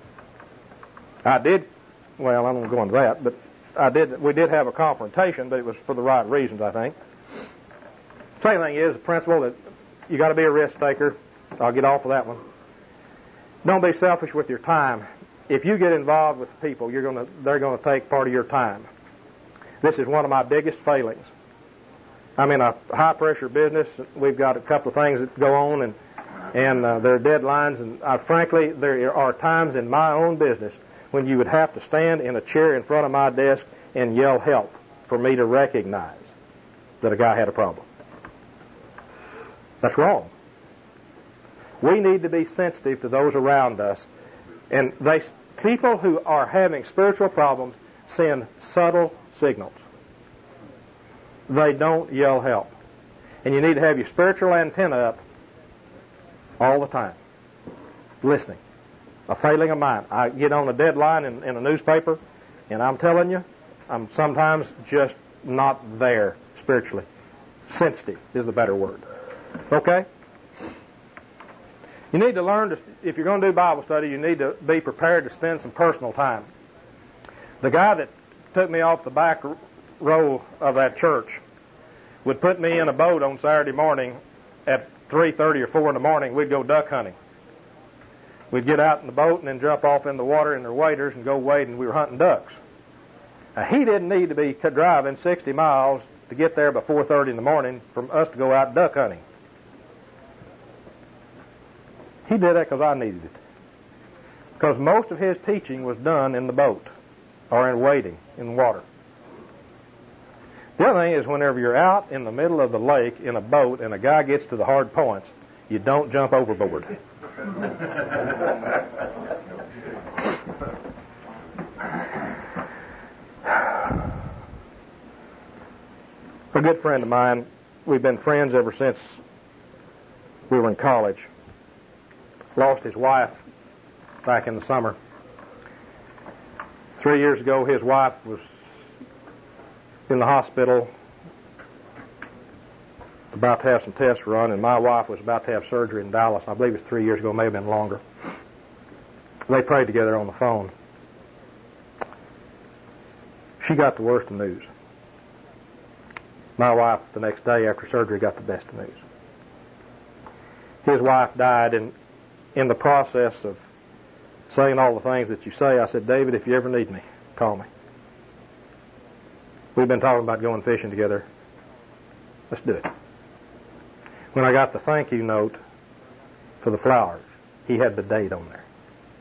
I did, well, I won't go into that, but we did have a confrontation, but it was for the right reasons, I think. Same thing is, the principle that you got to be a risk taker. I'll get off of that one. Don't be selfish with your time. if you get involved with people, they're going to take part of your time. This is one of my biggest failings. I'm in a high-pressure business. We've got a couple of things that go on, and there are deadlines. And frankly, there are times in my own business when you would have to stand in a chair in front of my desk and yell help for me to recognize that a guy had a problem. That's wrong. We need to be sensitive to those around us. And people who are having spiritual problems send subtle signals. They don't yell help. And you need to have your spiritual antenna up all the time, listening. A failing of mine. I get on a deadline in a newspaper, and I'm telling you, I'm sometimes just not there spiritually. Sensitive is the better word. Okay? You need to learn to, if you're going to do Bible study, you need to be prepared to spend some personal time. The guy that took me off the back row of that church would put me in a boat on Saturday morning at 3:30 or 4 in the morning. We'd go duck hunting. We'd get out in the boat and then jump off in the water in their waders and go wade, and we were hunting ducks. Now, he didn't need to be driving 60 miles to get there by 4:30 in the morning from us to go out duck hunting. He did that because I needed it. Because most of his teaching was done in the boat or in wading in water. The other thing is whenever you're out in the middle of the lake in a boat and a guy gets to the hard points, you don't jump overboard. A good friend of mine, we've been friends ever since we were in college, lost his wife back in the summer. 3 years ago, his wife was in the hospital about to have some tests run, and my wife was about to have surgery in Dallas. I believe it's 3 years ago, may have been longer. They prayed together on the phone. She got the worst of news. My wife, the next day after surgery, got the best of news. His wife died, and in the process of saying all the things that you say, I said, David, if you ever need me, call me. We've been talking about going fishing together. Let's do it. When I got the thank you note for the flowers, he had the date on there.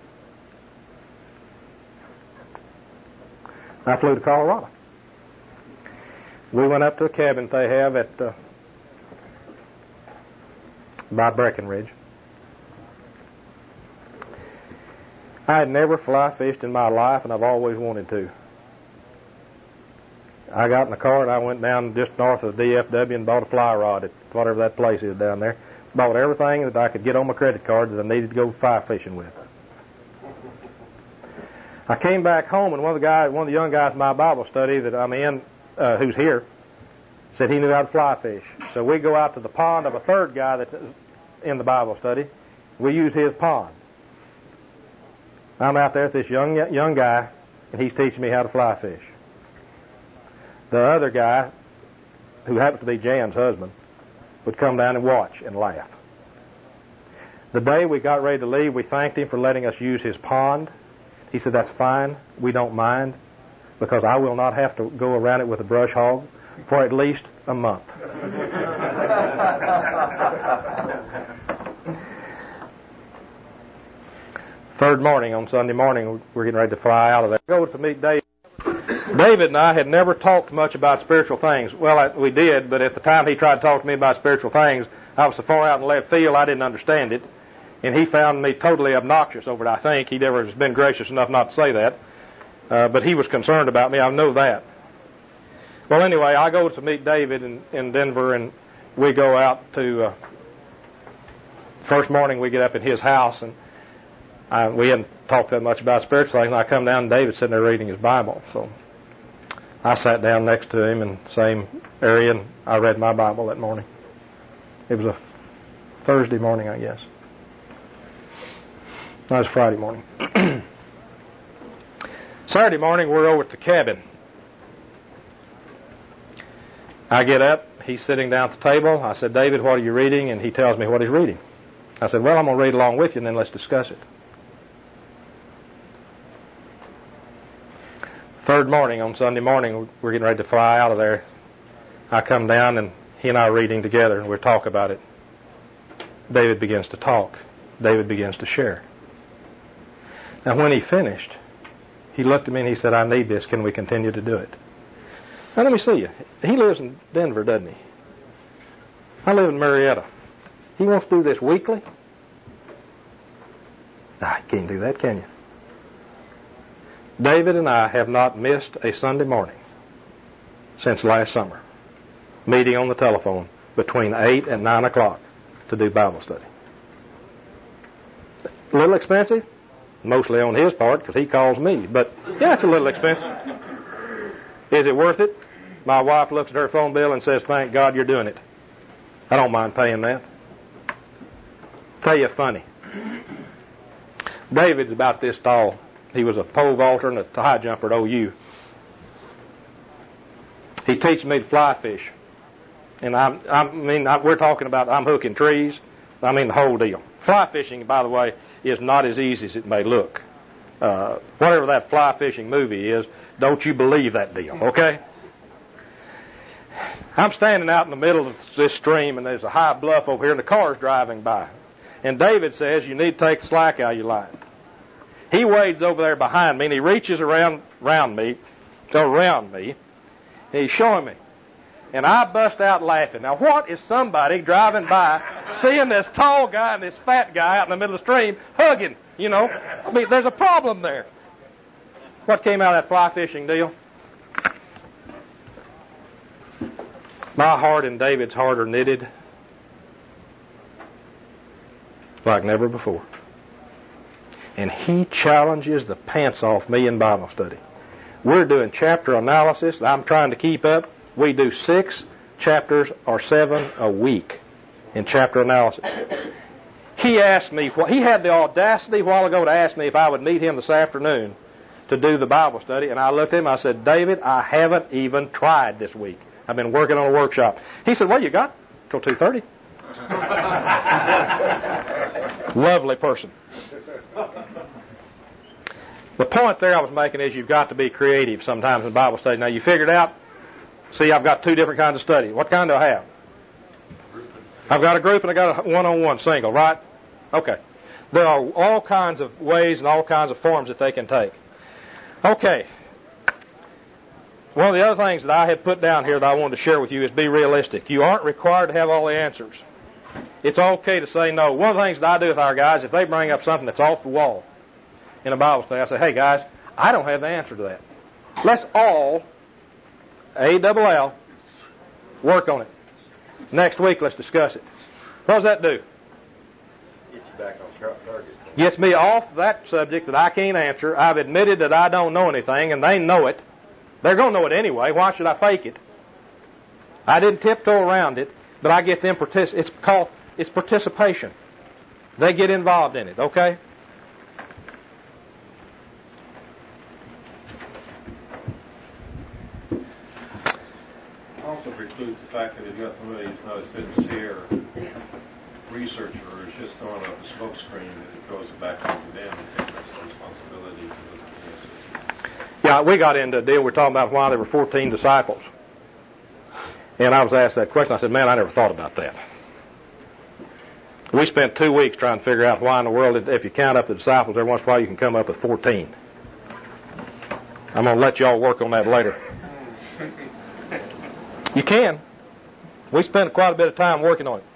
I flew to Colorado. We went up to a cabin they have at by Breckenridge. I had never fly fished in my life, and I've always wanted to. I got in the car and I went down just north of the DFW and bought a fly rod at whatever that place is down there. Bought everything that I could get on my credit card that I needed to go fly fishing with. I came back home, and one of the young guys in my Bible study that I'm in, who's here, said he knew how to fly fish. So we go out to the pond of a third guy that's in the Bible study. We use his pond. I'm out there with this young guy, and he's teaching me how to fly fish. The other guy, who happens to be Jan's husband, would come down and watch and laugh. The day we got ready to leave, we thanked him for letting us use his pond. He said, that's fine. We don't mind, because I will not have to go around it with a brush hog for at least a month. Third morning, on Sunday morning, we're getting ready to fly out of there. Go to meet David. David and I had never talked much about spiritual things. Well, we did, but at the time he tried to talk to me about spiritual things, I was so far out in left field I didn't understand it. And he found me totally obnoxious over it, I think. He never has been gracious enough not to say that. But he was concerned about me, I know that. Well, anyway, I go to meet David in Denver, and we go out to... first morning we get up at his house, and we hadn't talked that much about spiritual things. And I come down, and David's sitting there reading his Bible. So I sat down next to him in the same area, and I read my Bible that morning. It was a Thursday morning, I guess. No, it was Friday morning. Saturday morning, we're over at the cabin. I get up. He's sitting down at the table. I said, David, what are you reading? And he tells me what he's reading. I said, well, I'm going to read along with you, and then let's discuss it. Third morning, on Sunday morning, we're getting ready to fly out of there. I come down, and he and I are reading together, and we talk about it. David begins to talk. David begins to share. Now, when he finished, he looked at me and he said, I need this. Can we continue to do it? Now, let me see you. He lives in Denver, doesn't he? I live in Marietta. He wants to do this weekly? Nah, you can't do that, can you? David and I have not missed a Sunday morning since last summer, meeting on the telephone between 8 and 9 o'clock to do Bible study. A little expensive, mostly on his part because he calls me, but yeah, it's a little expensive. Is it worth it? My wife looks at her phone bill and says, thank God you're doing it. I don't mind paying that. Tell you funny. David's about this tall. He was a pole vaulter and a high jumper at OU. He's teaching me to fly fish. And we're talking about I'm hooking trees. I mean the whole deal. Fly fishing, by the way, is not as easy as it may look. Whatever that fly fishing movie is, don't you believe that deal, okay? I'm standing out in the middle of this stream, and there's a high bluff over here, and the car's driving by. And David says, you need to take the slack out of your line. He wades over there behind me, and he reaches around me, and he's showing me. And I bust out laughing. Now, what is somebody driving by, seeing this tall guy and this fat guy out in the middle of the stream hugging, you know? I mean, there's a problem there. What came out of that fly fishing deal? My heart and David's heart are knitted like never before. And he challenges the pants off me in Bible study. We're doing chapter analysis. I'm trying to keep up. We do 6 chapters or 7 a week in chapter analysis. He asked me, he had the audacity a while ago to ask me if I would meet him this afternoon to do the Bible study. And I looked at him, I said, David, I haven't even tried this week. I've been working on a workshop. He said, well, you got till 2:30. Lovely person. The point there I was making is you've got to be creative sometimes in Bible study. Now, you figured out, see, I've got 2 different kinds of study. What kind do I have? I've got a group and I've got a one-on-one single, right? Okay. There are all kinds of ways and all kinds of forms that they can take. Okay. One of the other things that I had put down here that I wanted to share with you is be realistic. You aren't required to have all the answers. It's okay to say no. One of the things that I do with our guys, if they bring up something that's off the wall in a Bible study, I say, hey guys, I don't have the answer to that. Let's all, A-double-L, work on it. Next week, let's discuss it. What does that do? Get you back on target. Gets me off that subject that I can't answer. I've admitted that I don't know anything, and they know it. They're going to know it anyway. Why should I fake it? I didn't tiptoe around it, but I get them it's participation. They get involved in it, okay? Also precludes the fact that if you've got somebody who's not a sincere researcher or is just throwing up a smokescreen, that it goes back onto them and takes some responsibility to look at this. Yeah, we got into a deal. We're talking about why there were 14 disciples. And I was asked that question. I said, man, I never thought about that. We spent 2 weeks trying to figure out why in the world, if you count up the disciples every once in a while, you can come up with 14. I'm going to let y'all work on that later. You can. We spent quite a bit of time working on it.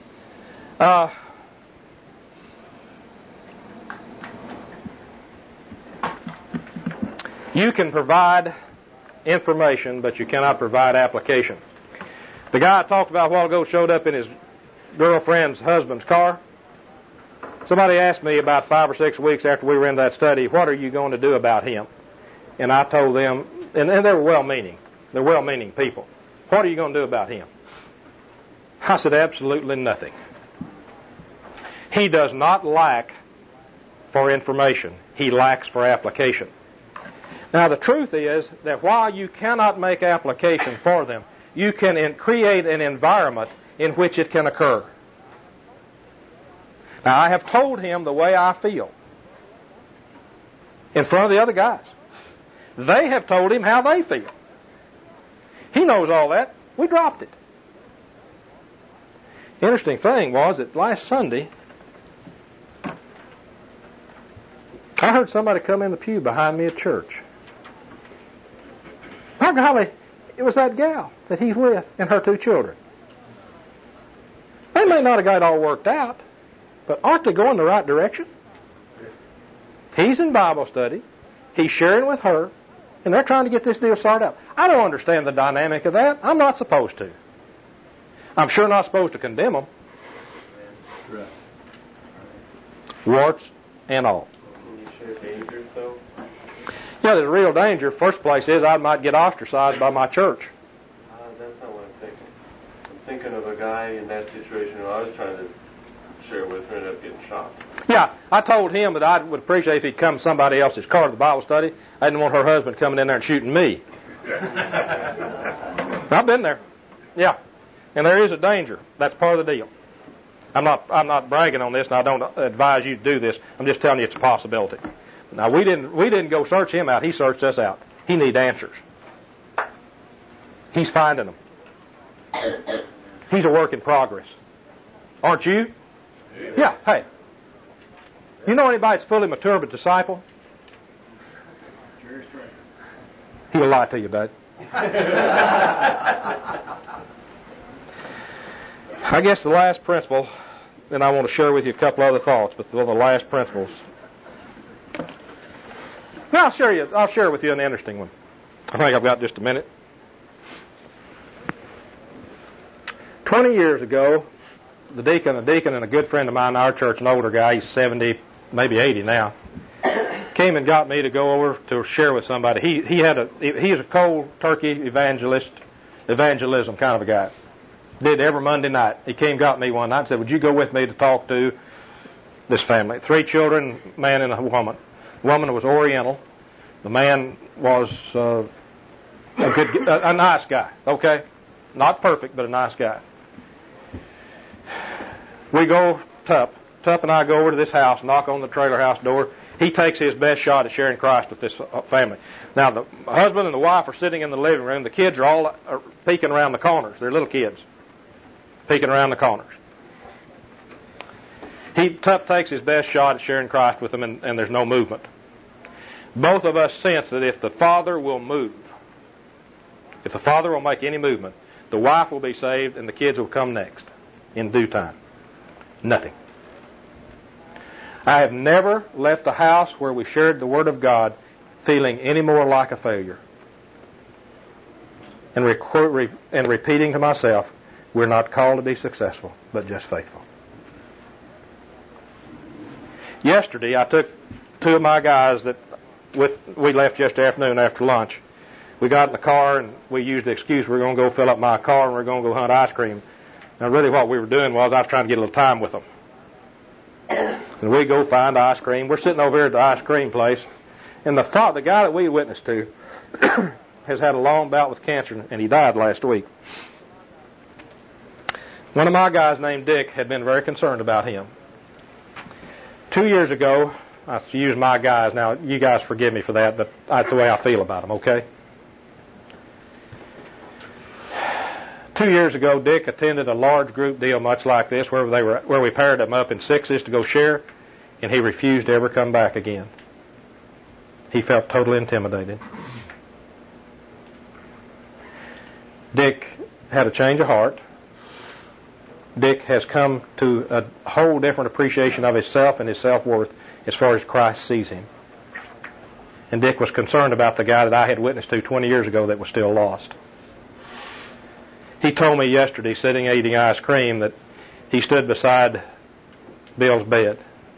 You can provide information, but you cannot provide application. The guy I talked about a while ago showed up in his girlfriend's husband's car. Somebody asked me about 5 or 6 weeks after we were in that study, what are you going to do about him? And I told them, and they were well-meaning. They're well-meaning people. What are you going to do about him? I said, absolutely nothing. He does not lack for information. He lacks for application. Now, the truth is that while you cannot make application for them, you can create an environment in which it can occur. Now, I have told him the way I feel in front of the other guys. They have told him how they feel. He knows all that. We dropped it. Interesting thing was that last Sunday, I heard somebody come in the pew behind me at church. By golly, it was that gal that he's with and her 2 children. They may not have got it all worked out, but aren't they going the right direction? He's in Bible study. He's sharing with her, and they're trying to get this deal sorted out. I don't understand the dynamic of that. I'm not supposed to. I'm sure not supposed to condemn them. Warts and all. Can you share dangers, though? Yeah, there's a real danger. First place is I might get ostracized by my church. That's not what I'm thinking. I'm thinking of a guy in that situation who I was trying to share with who ended up getting shot. Yeah, I told him that I would appreciate if he'd come to somebody else's car to the Bible study. I didn't want her husband coming in there and shooting me. I've been there. Yeah. And there is a danger. That's part of the deal. I'm not bragging on this, and I don't advise you to do this. I'm just telling you it's a possibility. Now, we didn't go search him out. He searched us out. He needs answers. He's finding them. He's a work in progress. Aren't you? Yeah. Hey. You know anybody that's fully mature but disciple? He'll lie to you, bud. I guess the last principle, and I want to share with you a couple other thoughts, but the last principles. Now I'll share with you an interesting one. I think I've got just a minute. 20 years ago, a deacon and a good friend of mine in our church, an older guy, he's 70, maybe 80 now, came and got me to go over to share with somebody. He's a cold turkey evangelism kind of a guy. Did every Monday night. He came, got me one night and said, would you go with me to talk to this family? 3 children, a man and a woman. The woman was Oriental. The man was a nice guy, okay? Not perfect, but a nice guy. We go, Tup and I go over to this house, knock on the trailer house door. He takes his best shot at sharing Christ with this family. Now, the husband and the wife are sitting in the living room. The kids are all peeking around the corners. They're little kids, peeking around the corners. Tup takes his best shot at sharing Christ with them, and there's no movement. Both of us sense that if the father will move, if the father will make any movement, the wife will be saved and the kids will come next in due time. Nothing. I have never left a house where we shared the Word of God feeling any more like a failure. And repeating to myself, we're not called to be successful, but just faithful. Yesterday, I took 2 of my guys we left yesterday afternoon after lunch. We got in the car and we used the excuse we're going to go fill up my car and we're going to go hunt ice cream. Now, really what we were doing was I was trying to get a little time with them. And we go find ice cream. We're sitting over here at the ice cream place, and the guy that we witnessed to has had a long bout with cancer, and he died last week. One of my guys named Dick had been very concerned about him. 2 years ago, I use my guys. Now, you guys forgive me for that, but that's the way I feel about them, okay? 2 years ago, Dick attended a large group deal much like this where we paired them up in 6s to go share, and he refused to ever come back again. He felt totally intimidated. Dick had a change of heart. Dick has come to a whole different appreciation of himself and his self-worth as far as Christ sees him. And Dick was concerned about the guy that I had witnessed to 20 years ago that was still lost. He told me yesterday, sitting eating ice cream, that he stood beside Bill's bed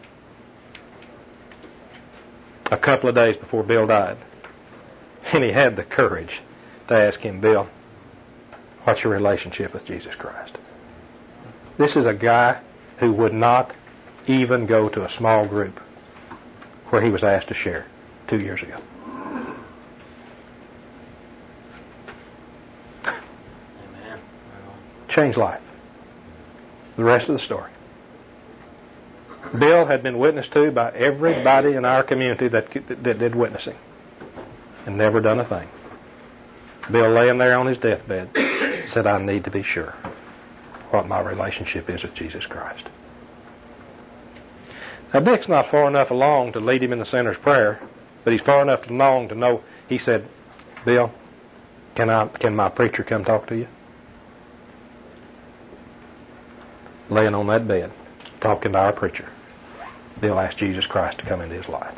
a couple of days before Bill died. And he had the courage to ask him, Bill, what's your relationship with Jesus Christ? This is a guy who would not even go to a small group where he was asked to share 2 years ago. Amen. Changed life. The rest of the story. Bill had been witnessed to by everybody in our community that did witnessing. and never done a thing. Bill, laying there on his deathbed, said, I need to be sure what my relationship is with Jesus Christ. Now, Dick's not far enough along to lead him in the sinner's prayer, but he's far enough along to know. He said, Bill, can my preacher come talk to you? Laying on that bed, talking to our preacher, Bill asked Jesus Christ to come into his life.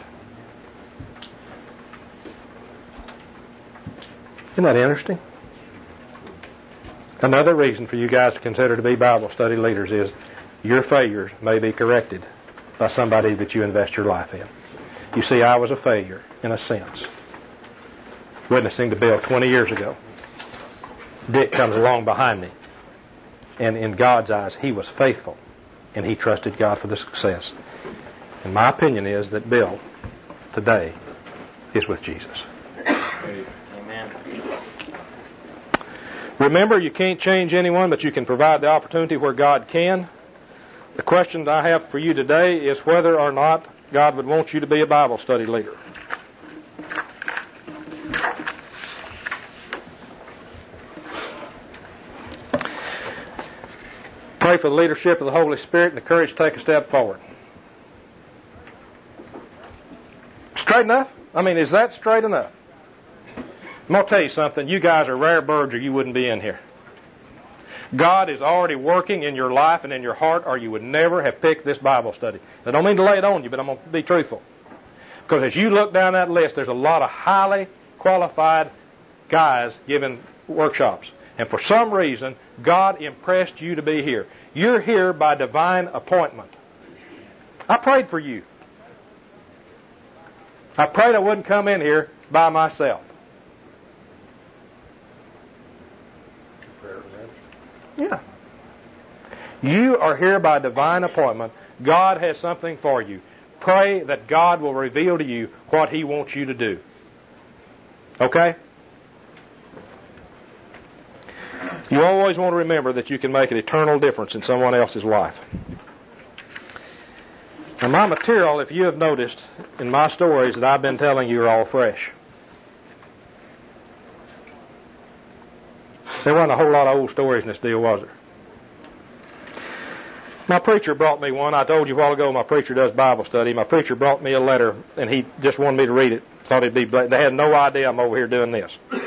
Isn't that interesting? Another reason for you guys to consider to be Bible study leaders is your failures may be corrected by somebody that you invest your life in. You see, I was a failure, in a sense, witnessing to Bill 20 years ago. Dick comes along behind me, and in God's eyes, he was faithful, and he trusted God for the success. And my opinion is that Bill, today, is with Jesus. Amen. Remember, you can't change anyone, but you can provide the opportunity where God can. The question I have for you today is whether or not God would want you to be a Bible study leader. Pray for the leadership of the Holy Spirit and the courage to take a step forward. Straight enough? I mean, is that straight enough? I'm going to tell you something. You guys are rare birds or you wouldn't be in here. God is already working in your life and in your heart, or you would never have picked this Bible study. I don't mean to lay it on you, but I'm going to be truthful. Because as you look down that list, there's a lot of highly qualified guys giving workshops. And for some reason, God impressed you to be here. You're here by divine appointment. I prayed for you. I prayed I wouldn't come in here by myself. Yeah. You are here by divine appointment. God has something for you. Pray that God will reveal to you what He wants you to do. Okay? You always want to remember that you can make an eternal difference in someone else's life. Now, my material, if you have noticed in my stories that I've been telling you, are all fresh. There wasn't a whole lot of old stories in this deal, was there? My preacher brought me one. I told you a while ago my preacher does Bible study. My preacher brought me a letter, and he just wanted me to read it. Thought it'd be. They had no idea I'm over here doing this.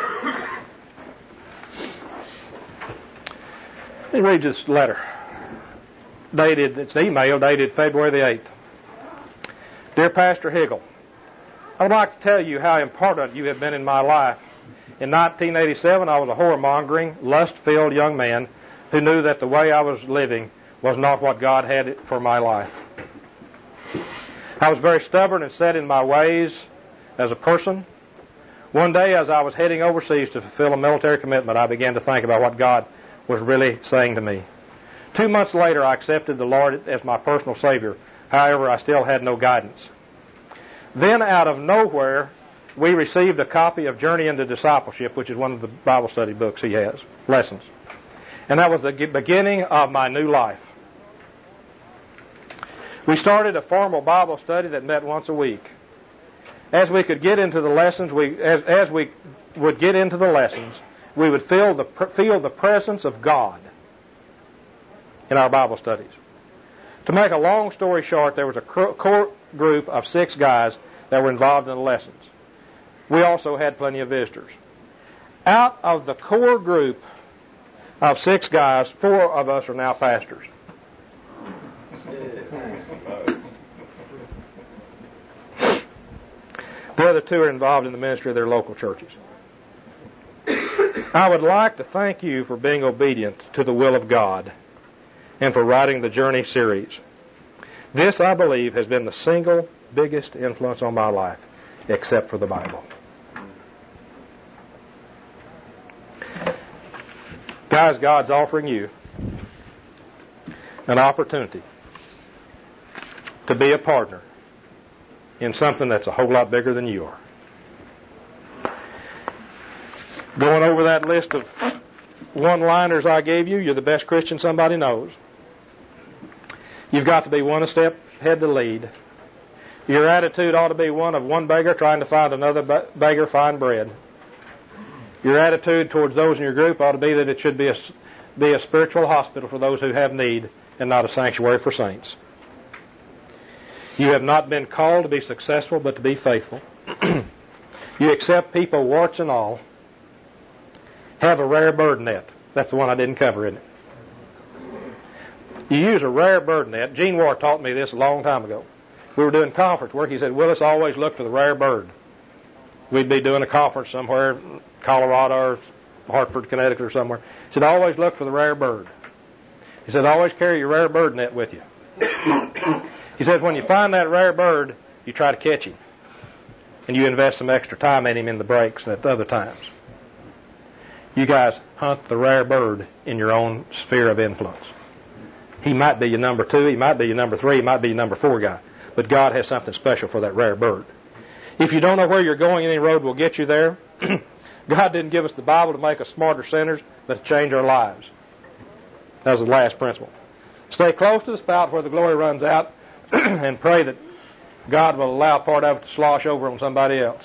He reads this letter. It's an email dated February the 8th. Dear Pastor Higgle, I would like to tell you how important you have been in my life. In 1987, I was a whoremongering, lust-filled young man who knew that the way I was living was not what God had for my life. I was very stubborn and set in my ways as a person. One day, as I was heading overseas to fulfill a military commitment, I began to think about what God was really saying to me. 2 months later, I accepted the Lord as my personal Savior. However, I still had no guidance. Then, out of nowhere, we received a copy of Journey into Discipleship, which is one of the Bible study books he has, lessons. And that was the beginning of my new life. We started a formal Bible study that met once a week. As we could get into the lessons, as we would get into the lessons, we would feel the presence of God in our Bible studies. To make a long story short, there was a core group of 6 guys that were involved in the lessons. We also had plenty of visitors. Out of the core group of 6 guys, 4 of us are now pastors. The other 2 are involved in the ministry of their local churches. I would like to thank you for being obedient to the will of God and for writing the Journey series. This, I believe, has been the single biggest influence on my life, except for the Bible. Guys, God's offering you an opportunity to be a partner in something that's a whole lot bigger than you are. Going over that list of one-liners I gave you, you're the best Christian somebody knows. You've got to be one step ahead to lead. Your attitude ought to be one of one beggar trying to find another beggar find bread. Your attitude towards those in your group ought to be that it should be a spiritual hospital for those who have need and not a sanctuary for saints. You have not been called to be successful, but to be faithful. You accept people, warts and all. Have a rare bird net. That's the one I didn't cover, isn't it? You use a rare bird net. Gene Ward taught me this a long time ago. We were doing conference work. He said, Willis, always look for the rare bird. We'd be doing a conference somewhere, Colorado or Hartford, Connecticut or somewhere. He said, always look for the rare bird. He said, always carry your rare bird net with you. He said, when you find that rare bird, you try to catch him. And you invest some extra time in him in the breaks and at other times. You guys hunt the rare bird in your own sphere of influence. He might be your number 2, he might be your number 3, he might be your number 4 guy. But God has something special for that rare bird. If you don't know where you're going, any road will get you there. God didn't give us the Bible to make us smarter sinners, but to change our lives. That was the last principle. Stay close to the spout where the glory runs out and pray that God will allow part of it to slosh over on somebody else.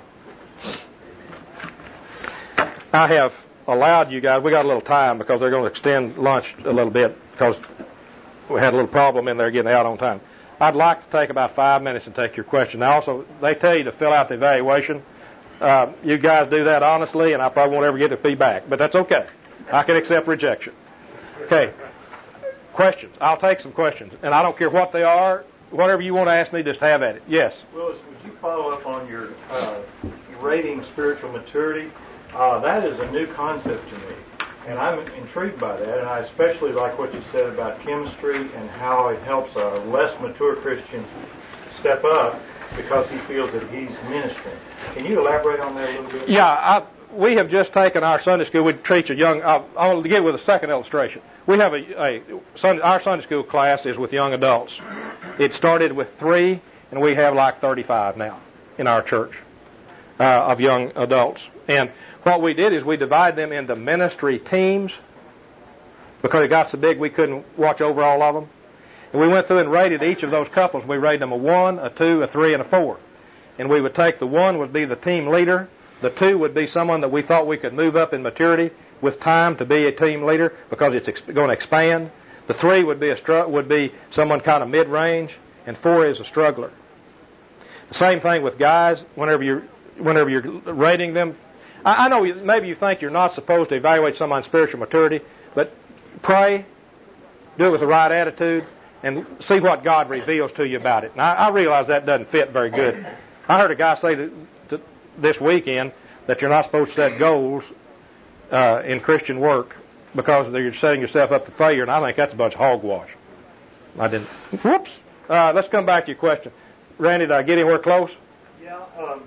I have allowed you guys, we got a little time because they're going to extend lunch a little bit because we had a little problem in there getting out on time. I'd like to take about 5 minutes and take your question. Now also, they tell you to fill out the evaluation. You guys do that honestly, and I probably won't ever get the feedback, but that's okay. I can accept rejection. Okay. Questions. I'll take some questions, and I don't care what they are. Whatever you want to ask me, just have at it. Yes? Willis, would you follow up on your rating spiritual maturity? That is a new concept to me, and I'm intrigued by that, and I especially like what you said about chemistry and how it helps a less mature Christian step up because he feels that he's ministering. Can you elaborate on that a little bit? Yeah, we have just taken our Sunday school. We teach a young. I'll get with a second illustration. We have our Sunday school class is with young adults. It started with 3, and we have like 35 now in our church of young adults. And what we did is we divided them into ministry teams because it got so big we couldn't watch over all of them. And we went through and rated each of those couples. We rated them a 1, a 2, a 3, and a 4. And we would take the 1 would be the team leader. The 2 would be someone that we thought we could move up in maturity with time to be a team leader because it's going to expand. The 3 would be someone kind of mid-range, and 4 is a struggler. The same thing with guys. Whenever you're rating them, I know maybe you think you're not supposed to evaluate someone's spiritual maturity, but pray, do it with the right attitude, and see what God reveals to you about it. And I realize that doesn't fit very good. I heard a guy say this weekend that you're not supposed to set goals in Christian work because you're setting yourself up for failure, and I think that's a bunch of hogwash. I didn't. Whoops. Let's come back to your question. Randy, did I get anywhere close? Yeah.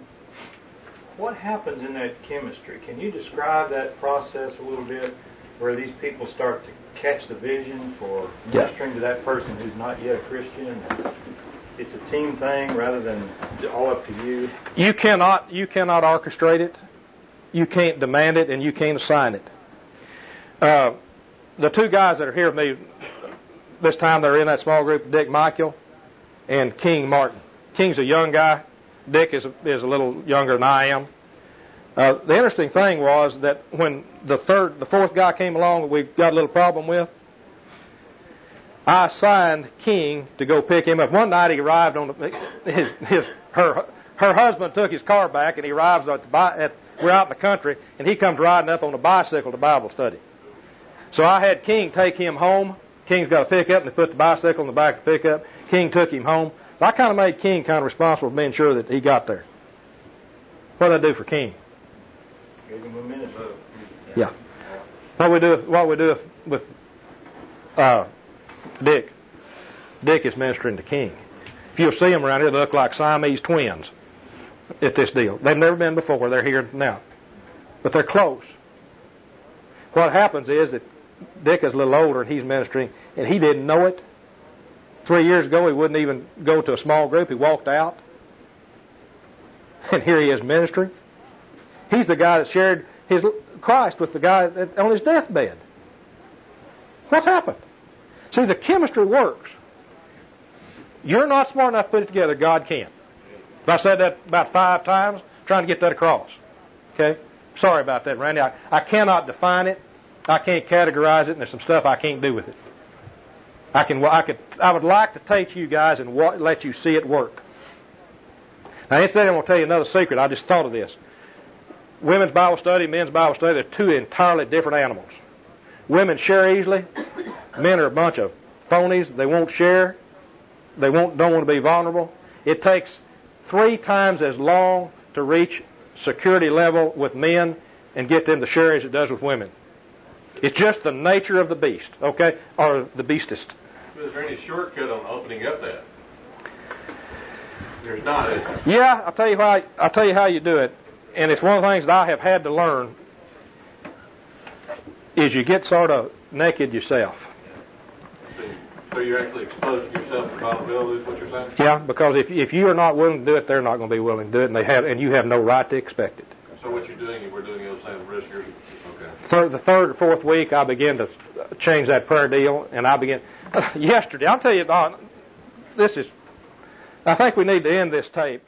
What happens in that chemistry? Can you describe that process a little bit where these people start to catch the vision for ministering to that person who's not yet a Christian? It's a team thing rather than all up to you. You cannot orchestrate it. You can't demand it, and you can't assign it. The 2 guys that are here with me this time, they're in that small group, Dick Michael and King Martin. King's a young guy. Dick is a little younger than I am. The interesting thing was that when the 4th guy came along that we got a little problem with, I assigned King to go pick him up. One night he arrived on her husband took his car back, and he arrives we're out in the country, and he comes riding up on a bicycle to Bible study. So I had King take him home. King's got a pickup, and they put the bicycle in the back of the pickup. King took him home. I kind of made King kind of responsible for being sure that he got there. What did I do for King? Gave him a minute. Yeah. What we do with Dick. Dick is ministering to King. If you'll see them around here, they look like Siamese twins at this deal. They've never been before. They're here now. But they're close. What happens is that Dick is a little older and he's ministering, and he didn't know it. 3 years ago, he wouldn't even go to a small group. He walked out. And here he is ministering. He's the guy that shared his Christ with the guy on his deathbed. What happened? See, the chemistry works. You're not smart enough to put it together. God can. I said that about 5 times, trying to get that across. Okay? Sorry about that, Randy. I cannot define it. I can't categorize it, and there's some stuff I can't do with it. I would like to take you guys and let you see it work. Now, instead, I'm going to tell you another secret. I just thought of this. Women's Bible study, men's Bible study, they're 2 entirely different animals. Women share easily. Men are a bunch of phonies. They won't share. They don't want to be vulnerable. It takes 3 times as long to reach security level with men and get them to share as it does with women. It's just the nature of the beast, okay? Or the beastest. Is there any shortcut on opening up that? There's not, is there? Yeah, I'll tell you how you do it. And it's one of the things that I have had to learn is you get sort of naked yourself. So you're actually exposing yourself to vulnerability, is what you're saying? Yeah, because if you are not willing to do it, they're not going to be willing to do it, and you have no right to expect it. So what you're doing, we're doing the same risk. Okay. The 3rd or 4th week, I began to change that prayer deal, and I began yesterday. I'll tell you, I think we need to end this tape.